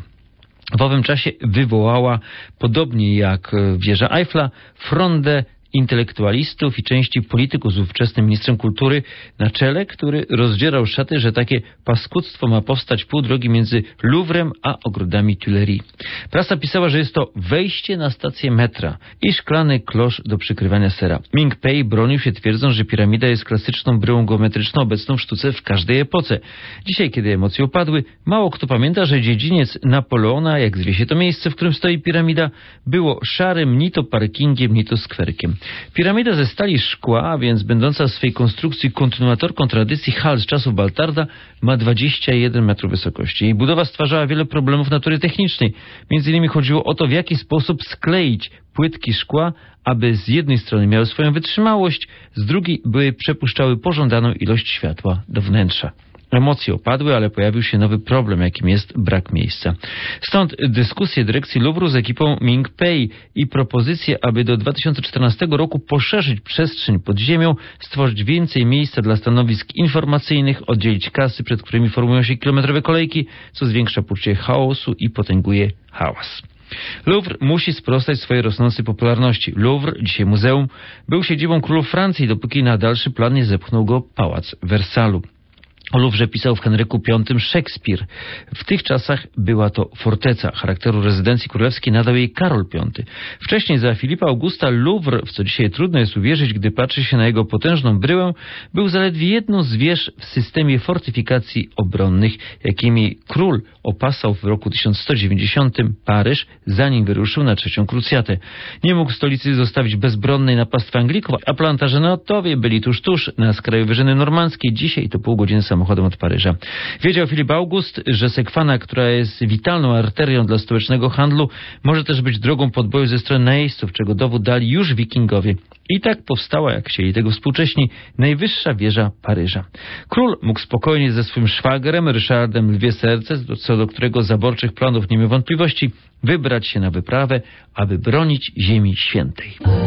W owym czasie wywołała, podobnie jak wieża Eiffla, frondę intelektualistów i części polityków z ówczesnym ministrem kultury na czele, który rozdzierał szaty, że takie paskudztwo ma powstać pół drogi między Louvrem a ogrodami Tuileries. Prasa pisała, że jest to wejście na stację metra i szklany klosz do przykrywania sera. Ming Pei bronił się, twierdząc, że piramida jest klasyczną bryłą geometryczną obecną w sztuce w każdej epoce. Dzisiaj, kiedy emocje opadły, mało kto pamięta, że dziedziniec Napoleona, jak zwie się to miejsce, w którym stoi piramida, było szarym ni to parkingiem, ni to skwerkiem. Piramida ze stali szkła, a więc będąca w swej konstrukcji kontynuatorką tradycji hal z czasów Baltarda, ma dwadzieścia jeden metrów wysokości. Jej budowa stwarzała wiele problemów natury technicznej. Między innymi chodziło o to, w jaki sposób skleić płytki szkła, aby z jednej strony miały swoją wytrzymałość, z drugiej by przepuszczały pożądaną ilość światła do wnętrza. Emocje opadły, ale pojawił się nowy problem, jakim jest brak miejsca. Stąd dyskusje dyrekcji Louvru z ekipą Ming Pei i propozycje, aby do dwa tysiące czternastego roku poszerzyć przestrzeń pod ziemią, stworzyć więcej miejsca dla stanowisk informacyjnych, oddzielić kasy, przed którymi formują się kilometrowe kolejki, co zwiększa poczucie chaosu i potęguje hałas. Louvre musi sprostać swojej rosnącej popularności. Louvre, dzisiaj muzeum, był siedzibą królów Francji, dopóki na dalszy plan nie zepchnął go pałac Wersalu. O Louvre pisał w Henryku piątym Szekspir. W tych czasach była to forteca. Charakteru rezydencji królewskiej nadał jej Karol piąty. Wcześniej za Filipa Augusta Louvre, w co dzisiaj trudno jest uwierzyć, gdy patrzy się na jego potężną bryłę, był zaledwie jedną z wież w systemie fortyfikacji obronnych, jakimi król opasał w roku tysiąc sto dziewięćdziesiątym Paryż, zanim wyruszył na trzecią krucjatę. Nie mógł stolicy zostawić bezbronnej na pastwę Anglików, a Plantagenetowie byli tuż tuż na skraju wyżyny normandzkiej. Dzisiaj to pół godziny samochodem od Paryża. Wiedział Filip August, że Sekwana, która jest witalną arterią dla stołecznego handlu, może też być drogą podboju ze strony najeźdźców, czego dowód dali już wikingowie. I tak powstała, jak chcieli tego współcześni, najwyższa wieża Paryża. Król mógł spokojnie ze swym szwagrem, Ryszardem Lwie Serce, co do którego zaborczych planów nie miał wątpliwości, wybrać się na wyprawę, aby bronić ziemi świętej.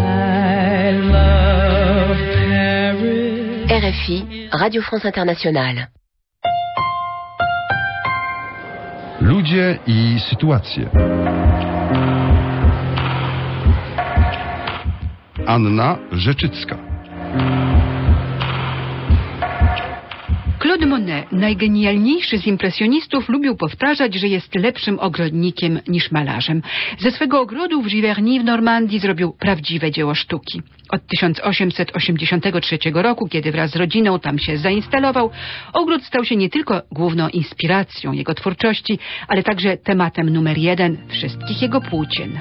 R F I, Radio France Internationale. Ludzie i sytuacje. Anna Rzeczycka. Claude Monet. Monet, najgenialniejszy z impresjonistów, lubił powtarzać, że jest lepszym ogrodnikiem niż malarzem. Ze swego ogrodu w Giverny w Normandii zrobił prawdziwe dzieło sztuki. Od tysiąc osiemset osiemdziesiątego trzeciego roku, kiedy wraz z rodziną tam się zainstalował, ogród stał się nie tylko główną inspiracją jego twórczości, ale także tematem numer jeden wszystkich jego płócien.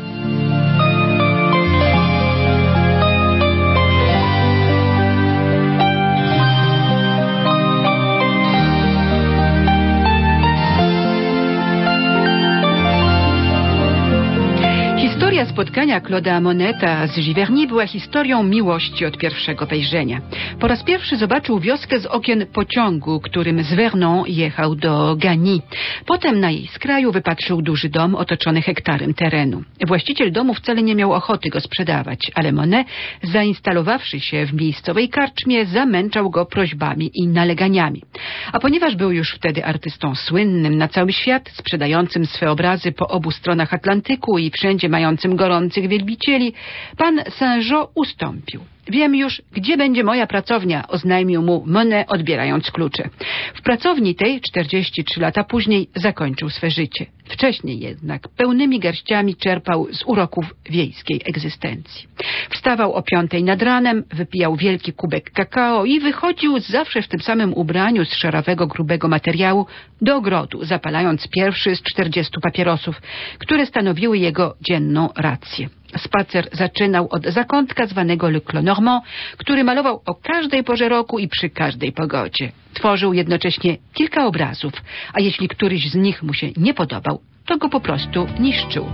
Historia spotkania Claude'a Moneta z Giverny była historią miłości od pierwszego wejrzenia. Po raz pierwszy zobaczył wioskę z okien pociągu, którym z Vernon jechał do Gagny. Potem na jej skraju wypatrzył duży dom otoczony hektarem terenu. Właściciel domu wcale nie miał ochoty go sprzedawać, ale Monet, zainstalowawszy się w miejscowej karczmie, zamęczał go prośbami i naleganiami. A ponieważ był już wtedy artystą słynnym na cały świat, sprzedającym swe obrazy po obu stronach Atlantyku i wszędzie mającym gorących wielbicieli, pan Saint-Jean ustąpił. Wiem już, gdzie będzie moja pracownia, oznajmił mu Monet, odbierając klucze. W pracowni tej, czterdzieści trzy lata później, zakończył swe życie. Wcześniej jednak pełnymi garściami czerpał z uroków wiejskiej egzystencji. Wstawał o piątej nad ranem, wypijał wielki kubek kakao i wychodził zawsze w tym samym ubraniu z szarawego, grubego materiału do ogrodu, zapalając pierwszy z czterdziestu papierosów, które stanowiły jego dzienną rację. Spacer zaczynał od zakątka zwanego Le Clos Normand, który malował o każdej porze roku i przy każdej pogodzie. Tworzył jednocześnie kilka obrazów, a jeśli któryś z nich mu się nie podobał, to go po prostu niszczył.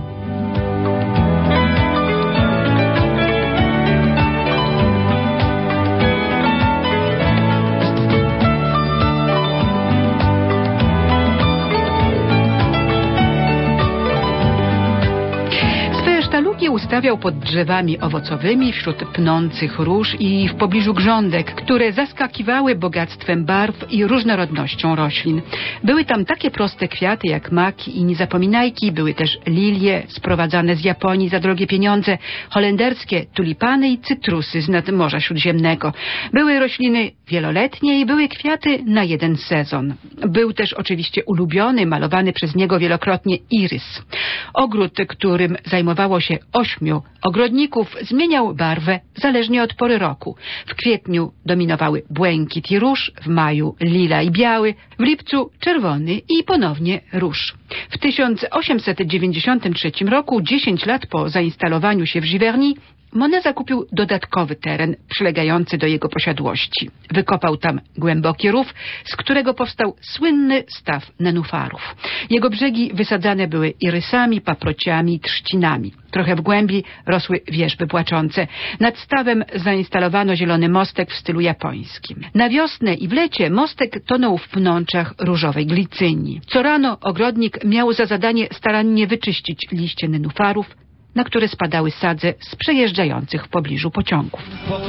Sztalugi ustawiał pod drzewami owocowymi, wśród pnących róż i w pobliżu grządek, które zaskakiwały bogactwem barw i różnorodnością roślin. Były tam takie proste kwiaty jak maki i niezapominajki, były też lilie sprowadzane z Japonii za drogie pieniądze, holenderskie tulipany i cytrusy z nad Morza Śródziemnego. Były rośliny wieloletnie i były kwiaty na jeden sezon. Był też oczywiście ulubiony, malowany przez niego wielokrotnie irys. Ogród, którym zajmowało się ośmiu ogrodników, zmieniał barwę zależnie od pory roku. W kwietniu dominowały błękit i róż, w maju lila i biały, w lipcu czerwony i ponownie róż. W tysiąc osiemset dziewięćdziesiątym trzecim roku, dziesięć lat po zainstalowaniu się w Giverny, Monet zakupił dodatkowy teren przylegający do jego posiadłości. Wykopał tam głęboki rów, z którego powstał słynny staw nenufarów. Jego brzegi wysadzane były irysami, paprociami i trzcinami. Trochę w głębi rosły wierzby płaczące. Nad stawem zainstalowano zielony mostek w stylu japońskim. Na wiosnę i w lecie mostek tonął w pnączach różowej glicyni. Co rano ogrodnik miał za zadanie starannie wyczyścić liście nenufarów, na które spadały sadze z przejeżdżających w pobliżu pociągów.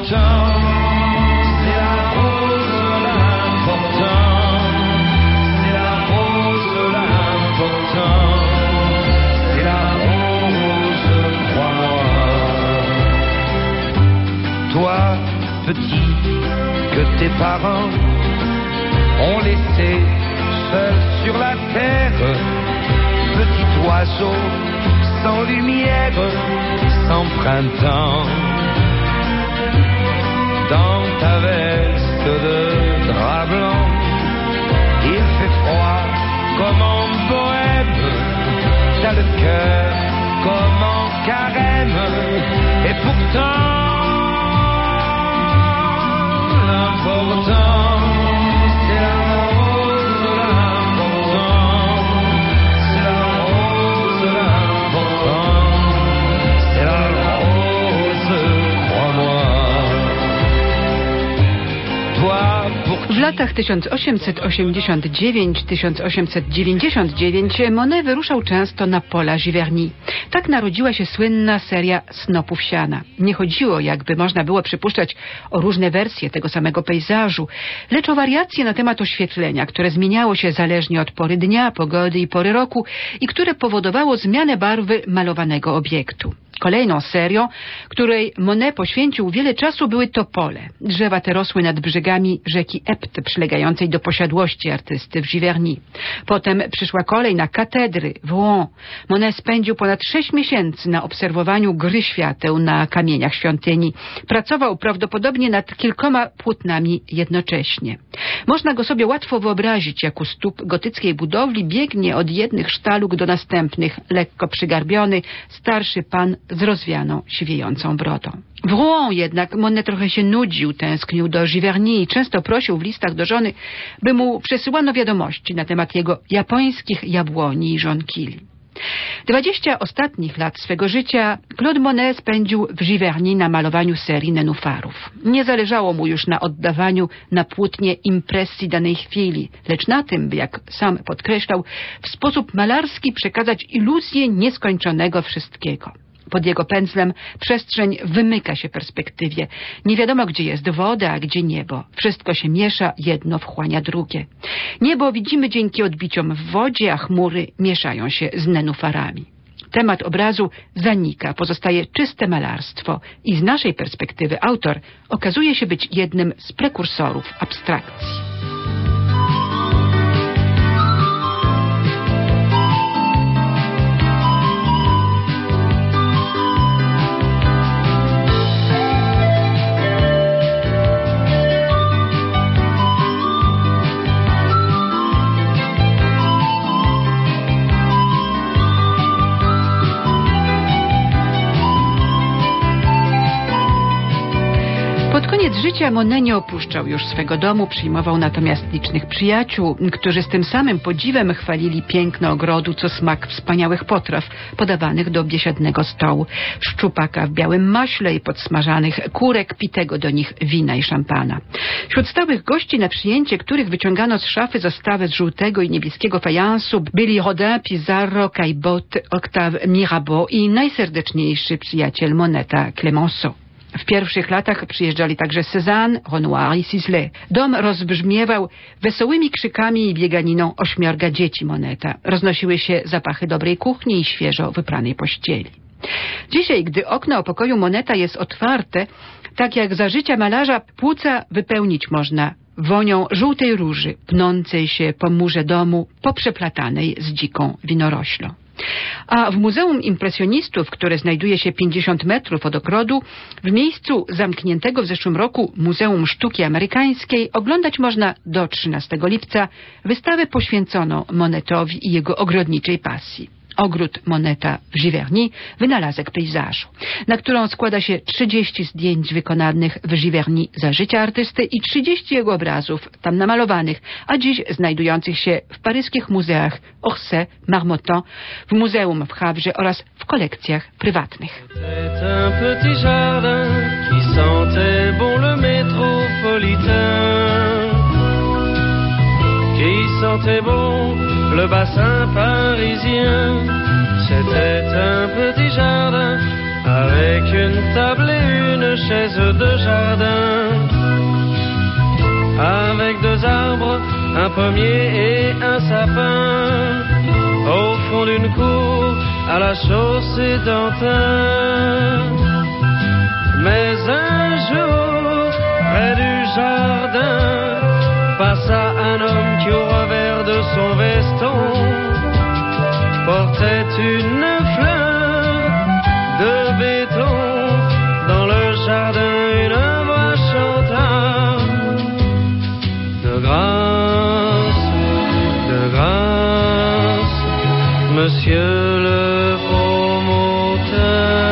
Toi, petit, que tes parents ont laissé seul sur la terre, petit oiseau sans lumière, sans printemps, dans ta veste de drap blanc, il fait froid comme en bohème, t'as le cœur comme en carême, et pourtant, l'important, c'est la rose, l'important, c'est la rose, l'important, c'est la rose, crois-moi. Toi, pour W latach tysiąc osiemset osiemdziesiąt dziewięć do tysiąc osiemset dziewięćdziesiąt dziewięć Monet wyruszał często na pola Giverny. Tak narodziła się słynna seria Snopów siana. Nie chodziło, jakby można było przypuszczać, o różne wersje tego samego pejzażu, lecz o wariacje na temat oświetlenia, które zmieniało się zależnie od pory dnia, pogody i pory roku i które powodowało zmianę barwy malowanego obiektu. Kolejną serią, której Monet poświęcił wiele czasu, były topole. Drzewa te rosły nad brzegami rzeki Epte, przylegającej do posiadłości artysty w Giverny. Potem przyszła kolej na katedry w Rouen. Monet spędził ponad sześć miesięcy na obserwowaniu gry świateł na kamieniach świątyni. Pracował prawdopodobnie nad kilkoma płótnami jednocześnie. Można go sobie łatwo wyobrazić, jak u stóp gotyckiej budowli biegnie od jednych sztalug do następnych, lekko przygarbiony, starszy pan z rozwianą, siwiejącą brodą. W Rouen jednak Monet trochę się nudził, tęsknił do Giverny i często prosił w listach do żony, by mu przesyłano wiadomości na temat jego japońskich jabłoni i żonkili. Dwadzieścia ostatnich lat swego życia Claude Monet spędził w Giverny na malowaniu serii nenufarów. Nie zależało mu już na oddawaniu na płótnie impresji danej chwili, lecz na tym, by, jak sam podkreślał, w sposób malarski przekazać iluzję nieskończonego wszystkiego. Pod jego pędzlem przestrzeń wymyka się perspektywie. Nie wiadomo, gdzie jest woda, a gdzie niebo. Wszystko się miesza, jedno wchłania drugie. Niebo widzimy dzięki odbiciom w wodzie, a chmury mieszają się z nenufarami. Temat obrazu zanika, pozostaje czyste malarstwo i z naszej perspektywy autor okazuje się być jednym z prekursorów abstrakcji. Pod koniec życia Monet nie opuszczał już swego domu, przyjmował natomiast licznych przyjaciół, którzy z tym samym podziwem chwalili piękno ogrodu, co smak wspaniałych potraw podawanych do biesiadnego stołu, szczupaka w białym maśle i podsmażanych kurek, pitego do nich wina i szampana. Wśród stałych gości, na przyjęcie których wyciągano z szafy zastawę z żółtego i niebieskiego fajansu, byli Rodin, Pizarro, Caillebotte, Octave Mirabeau i najserdeczniejszy przyjaciel Moneta, Clemenceau. W pierwszych latach przyjeżdżali także Cézanne, Renoir i Sisley. Dom rozbrzmiewał wesołymi krzykami i bieganiną ośmiorga dzieci Moneta. Roznosiły się zapachy dobrej kuchni i świeżo wypranej pościeli. Dzisiaj, gdy okno pokoju Moneta jest otwarte, tak jak za życia malarza, płuca wypełnić można wonią żółtej róży, pnącej się po murze domu, poprzeplatanej z dziką winoroślą. A w Muzeum Impresjonistów, które znajduje się pięćdziesiąt metrów od ogrodu, w miejscu zamkniętego w zeszłym roku Muzeum Sztuki Amerykańskiej, oglądać można do trzynastego lipca wystawę poświęconą Monetowi i jego ogrodniczej pasji. Ogród Moneta w Giverny, wynalazek pejzażu, na którą składa się trzydzieści zdjęć wykonanych w Giverny za życia artysty i trzydzieści jego obrazów tam namalowanych, a dziś znajdujących się w paryskich muzeach Orsay, Marmottan, w muzeum w Havre oraz w kolekcjach prywatnych. Le bassin parisien, c'était un petit jardin avec une table et une chaise de jardin, avec deux arbres, un pommier et un sapin, au fond d'une cour à la chaussée d'Antin. Mais un jour, près du jardin, passa un homme qui au revers de son veston portait une fleur de béton. Dans le jardin une voix chanta: de grâce, de grâce, monsieur le promoteur,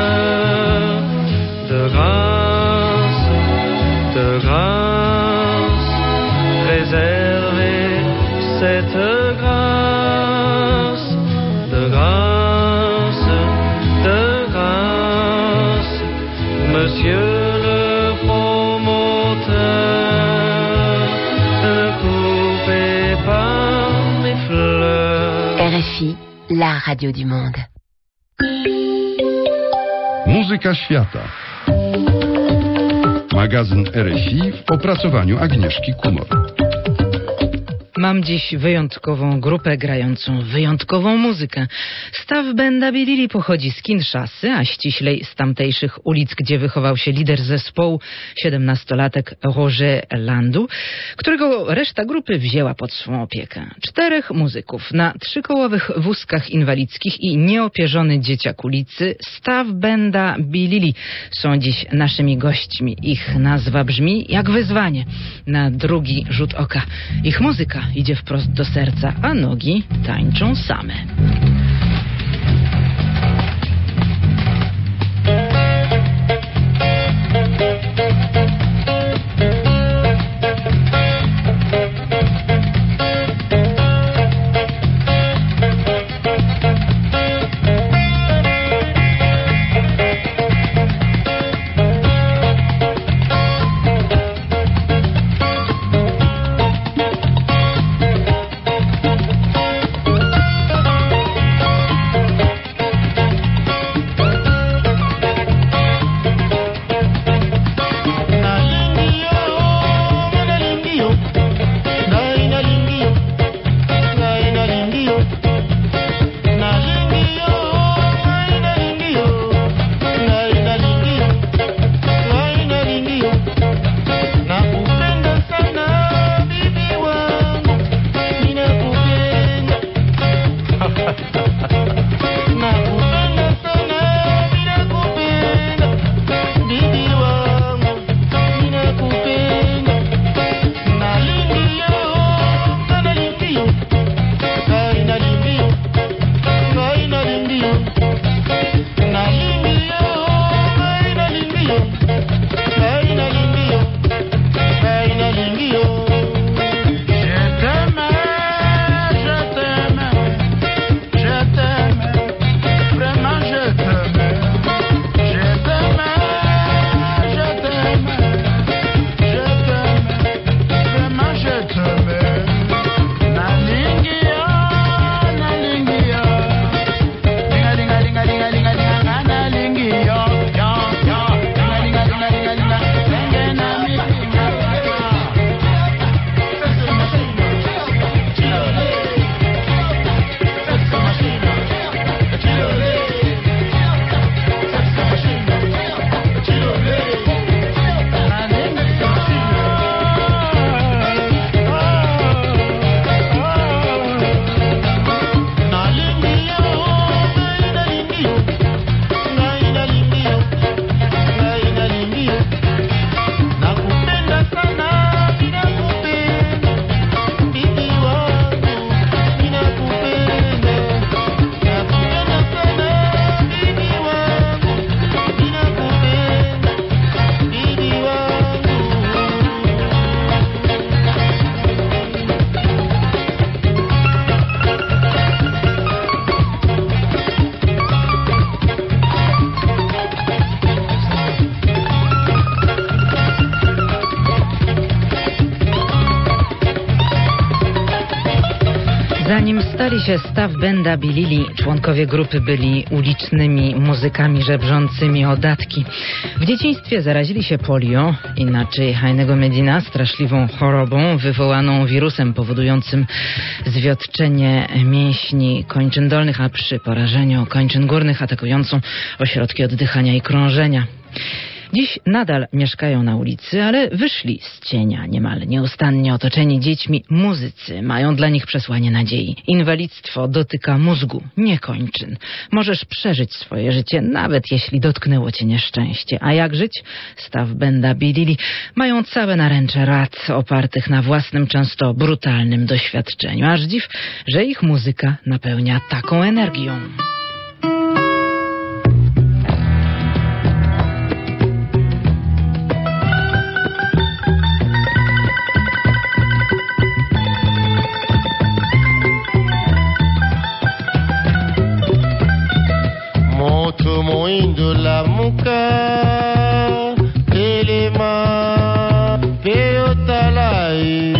de grâce, de grâce, préservez cette grâce, de grâce, de grâce, monsieur le promoteur, ne coupez pas mes fleurs. R F I, la radio du monde. Muzyka świata. Magazyn R F I w opracowaniu Agnieszki Kumor. Mam dziś wyjątkową grupę grającą wyjątkową muzykę. Staw Benda Bilili pochodzi z Kinszasy, a ściślej z tamtejszych ulic, gdzie wychował się lider zespołu, siedemnastolatek Roger Landu, którego reszta grupy wzięła pod swą opiekę. Czterech muzyków na trzykołowych wózkach inwalidzkich i nieopierzony dzieciak ulicy Staw Benda Bilili są dziś naszymi gośćmi. Ich nazwa brzmi jak wyzwanie na drugi rzut oka. Ich muzyka idzie wprost do serca, a nogi tańczą same. Zanim stali się Staw Benda Bilili, członkowie grupy byli ulicznymi muzykami żebrzącymi o datki. W dzieciństwie zarazili się polio, inaczej Heinego Medina, straszliwą chorobą wywołaną wirusem powodującym zwiotczenie mięśni kończyn dolnych, a przy porażeniu kończyn górnych atakującą ośrodki oddychania i krążenia. Dziś nadal mieszkają na ulicy, ale wyszli z cienia, niemal nieustannie otoczeni dziećmi. Muzycy mają dla nich przesłanie nadziei. Inwalidztwo dotyka mózgu, nie kończyn. Możesz przeżyć swoje życie, nawet jeśli dotknęło cię nieszczęście. A jak żyć? Staw Benda Bilili mają całe naręcze rad opartych na własnym, często brutalnym doświadczeniu. Aż dziw, że ich muzyka napełnia taką energią. Moindo la muka telema peotalai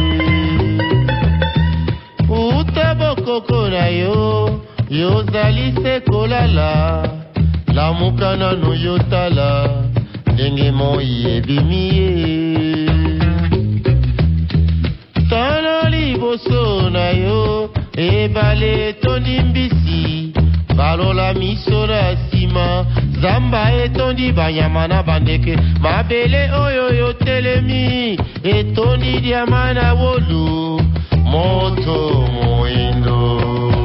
utaboko kona yo yo zali se kolala la muka na no yotala denge moi ebimie tana libo poso na yo ebale tondi mbisi balola miso na nsima zamba etondi banyama na bandeke mabele oyo yo telemi etondi diama na wolu moto moindo.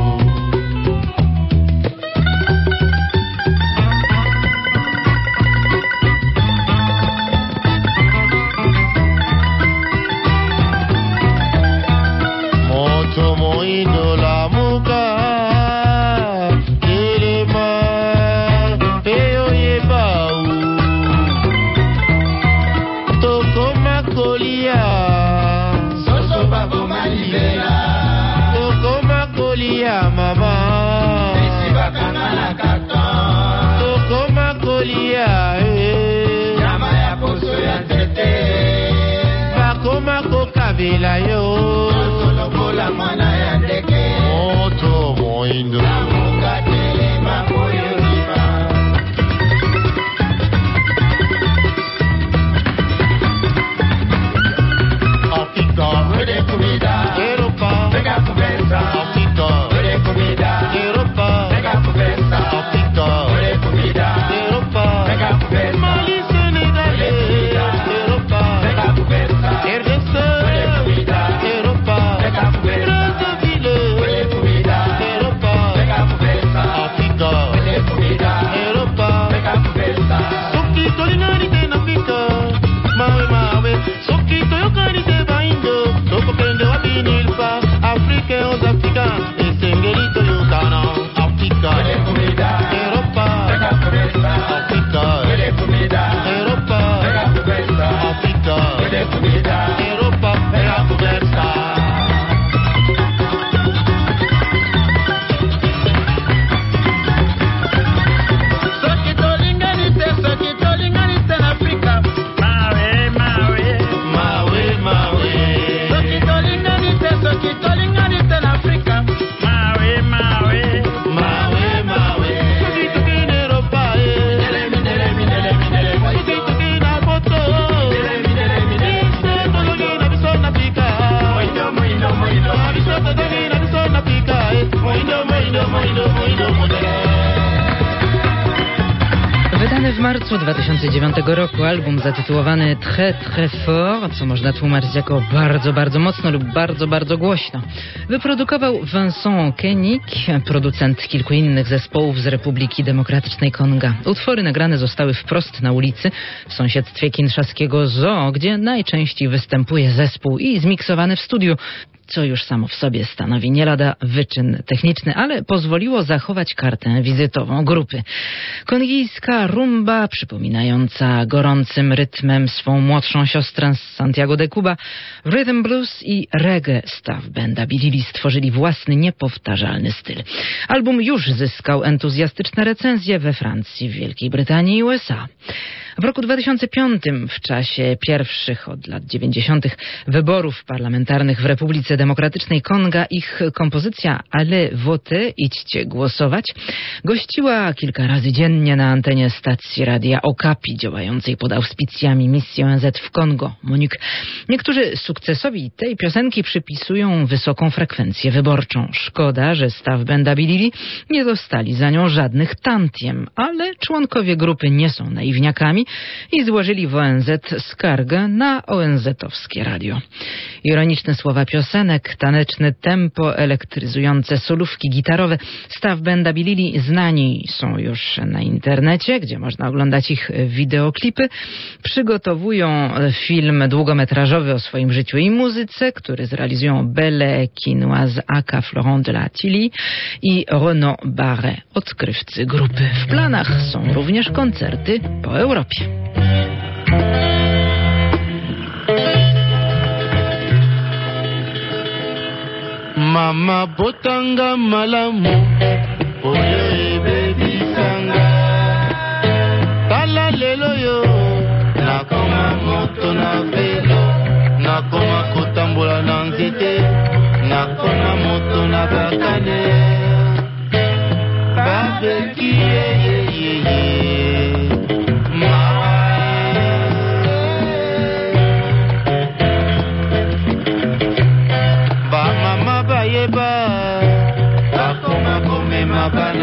Moto moindo la muka mama esiba kangana katon tokoma kolia eh nyama ya poso ya nzete bakoma kokabela yo tolokola mwana ya ndeke moto moindo mukatelema moyo lima Afrika wede kumida Europa vega kubenza Afrika Wydany w marcu dwa tysiące dziewiątego roku album zatytułowany Très Très Fort, co można tłumaczyć jako bardzo, bardzo mocno lub bardzo, bardzo głośno, wyprodukował Vincent Koenig, producent kilku innych zespołów z Republiki Demokratycznej Konga. Utwory nagrane zostały wprost na ulicy w sąsiedztwie kinszaskiego zoo, gdzie najczęściej występuje zespół, i zmiksowane w studiu, co już samo w sobie stanowi nie lada wyczyn techniczny, ale pozwoliło zachować kartę wizytową grupy. Kongijska rumba, przypominająca gorącym rytmem swą młodszą siostrę z Santiago de Cuba, rhythm blues i reggae staw banda Bilili stworzyli własny, niepowtarzalny styl. Album już zyskał entuzjastyczne recenzje we Francji, w Wielkiej Brytanii i U S A. W roku dwa tysiące piątym, w czasie pierwszych od lat dziewięćdziesiątych wyborów parlamentarnych w Republice Demokratycznej Konga, ich kompozycja Ale Vote, idźcie głosować, gościła kilka razy dziennie na antenie stacji radia Okapi, działającej pod auspicjami misji O N Z w Kongo, MONUC. Niektórzy sukcesowi tej piosenki przypisują wysoką frekwencję wyborczą. Szkoda, że staw banda Bilili nie dostali za nią żadnych tantiem, ale członkowie grupy nie są naiwniakami i złożyli w O N Z skargę na O N Z-owskie radio. Ironiczne słowa piosenek, taneczne tempo, elektryzujące solówki gitarowe. Staw banda Bilili znani są już na internecie, gdzie można oglądać ich wideoklipy. Przygotowują film długometrażowy o swoim życiu i muzyce, który zrealizują Belle Quinoise aka Florent de la Tilly i Renaud Barret, odkrywcy grupy. W planach są również koncerty po Europie. Mama botanga malamu oyo ebebisanga tala lelo yo nakoma moto na velo nakoma kotambola na nzete nakoma moto na bakane babeki yeyeyeye Bye.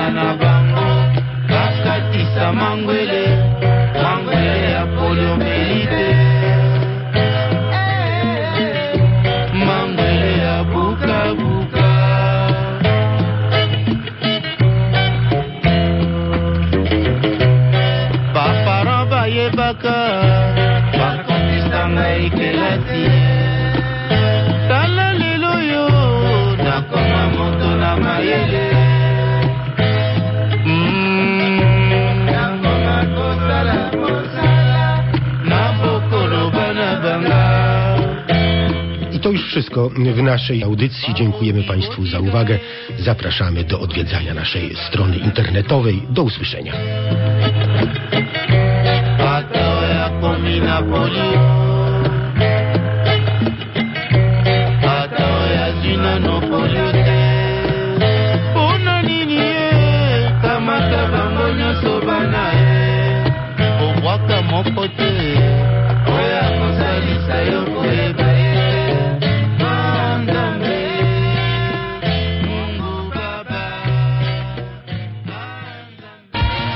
na bango bakatisa mangwele mangwele ya poliomelite mangwele ya bukabuka bapara bayebaka bakokisanga ekelati tala lelo yo nakoma moto na mayele nakoma kosala kosala na bokolo bana banga. I to już wszystko w naszej audycji. Dziękujemy Państwu za uwagę. Zapraszamy do odwiedzania naszej strony internetowej. Do usłyszenia. Mokote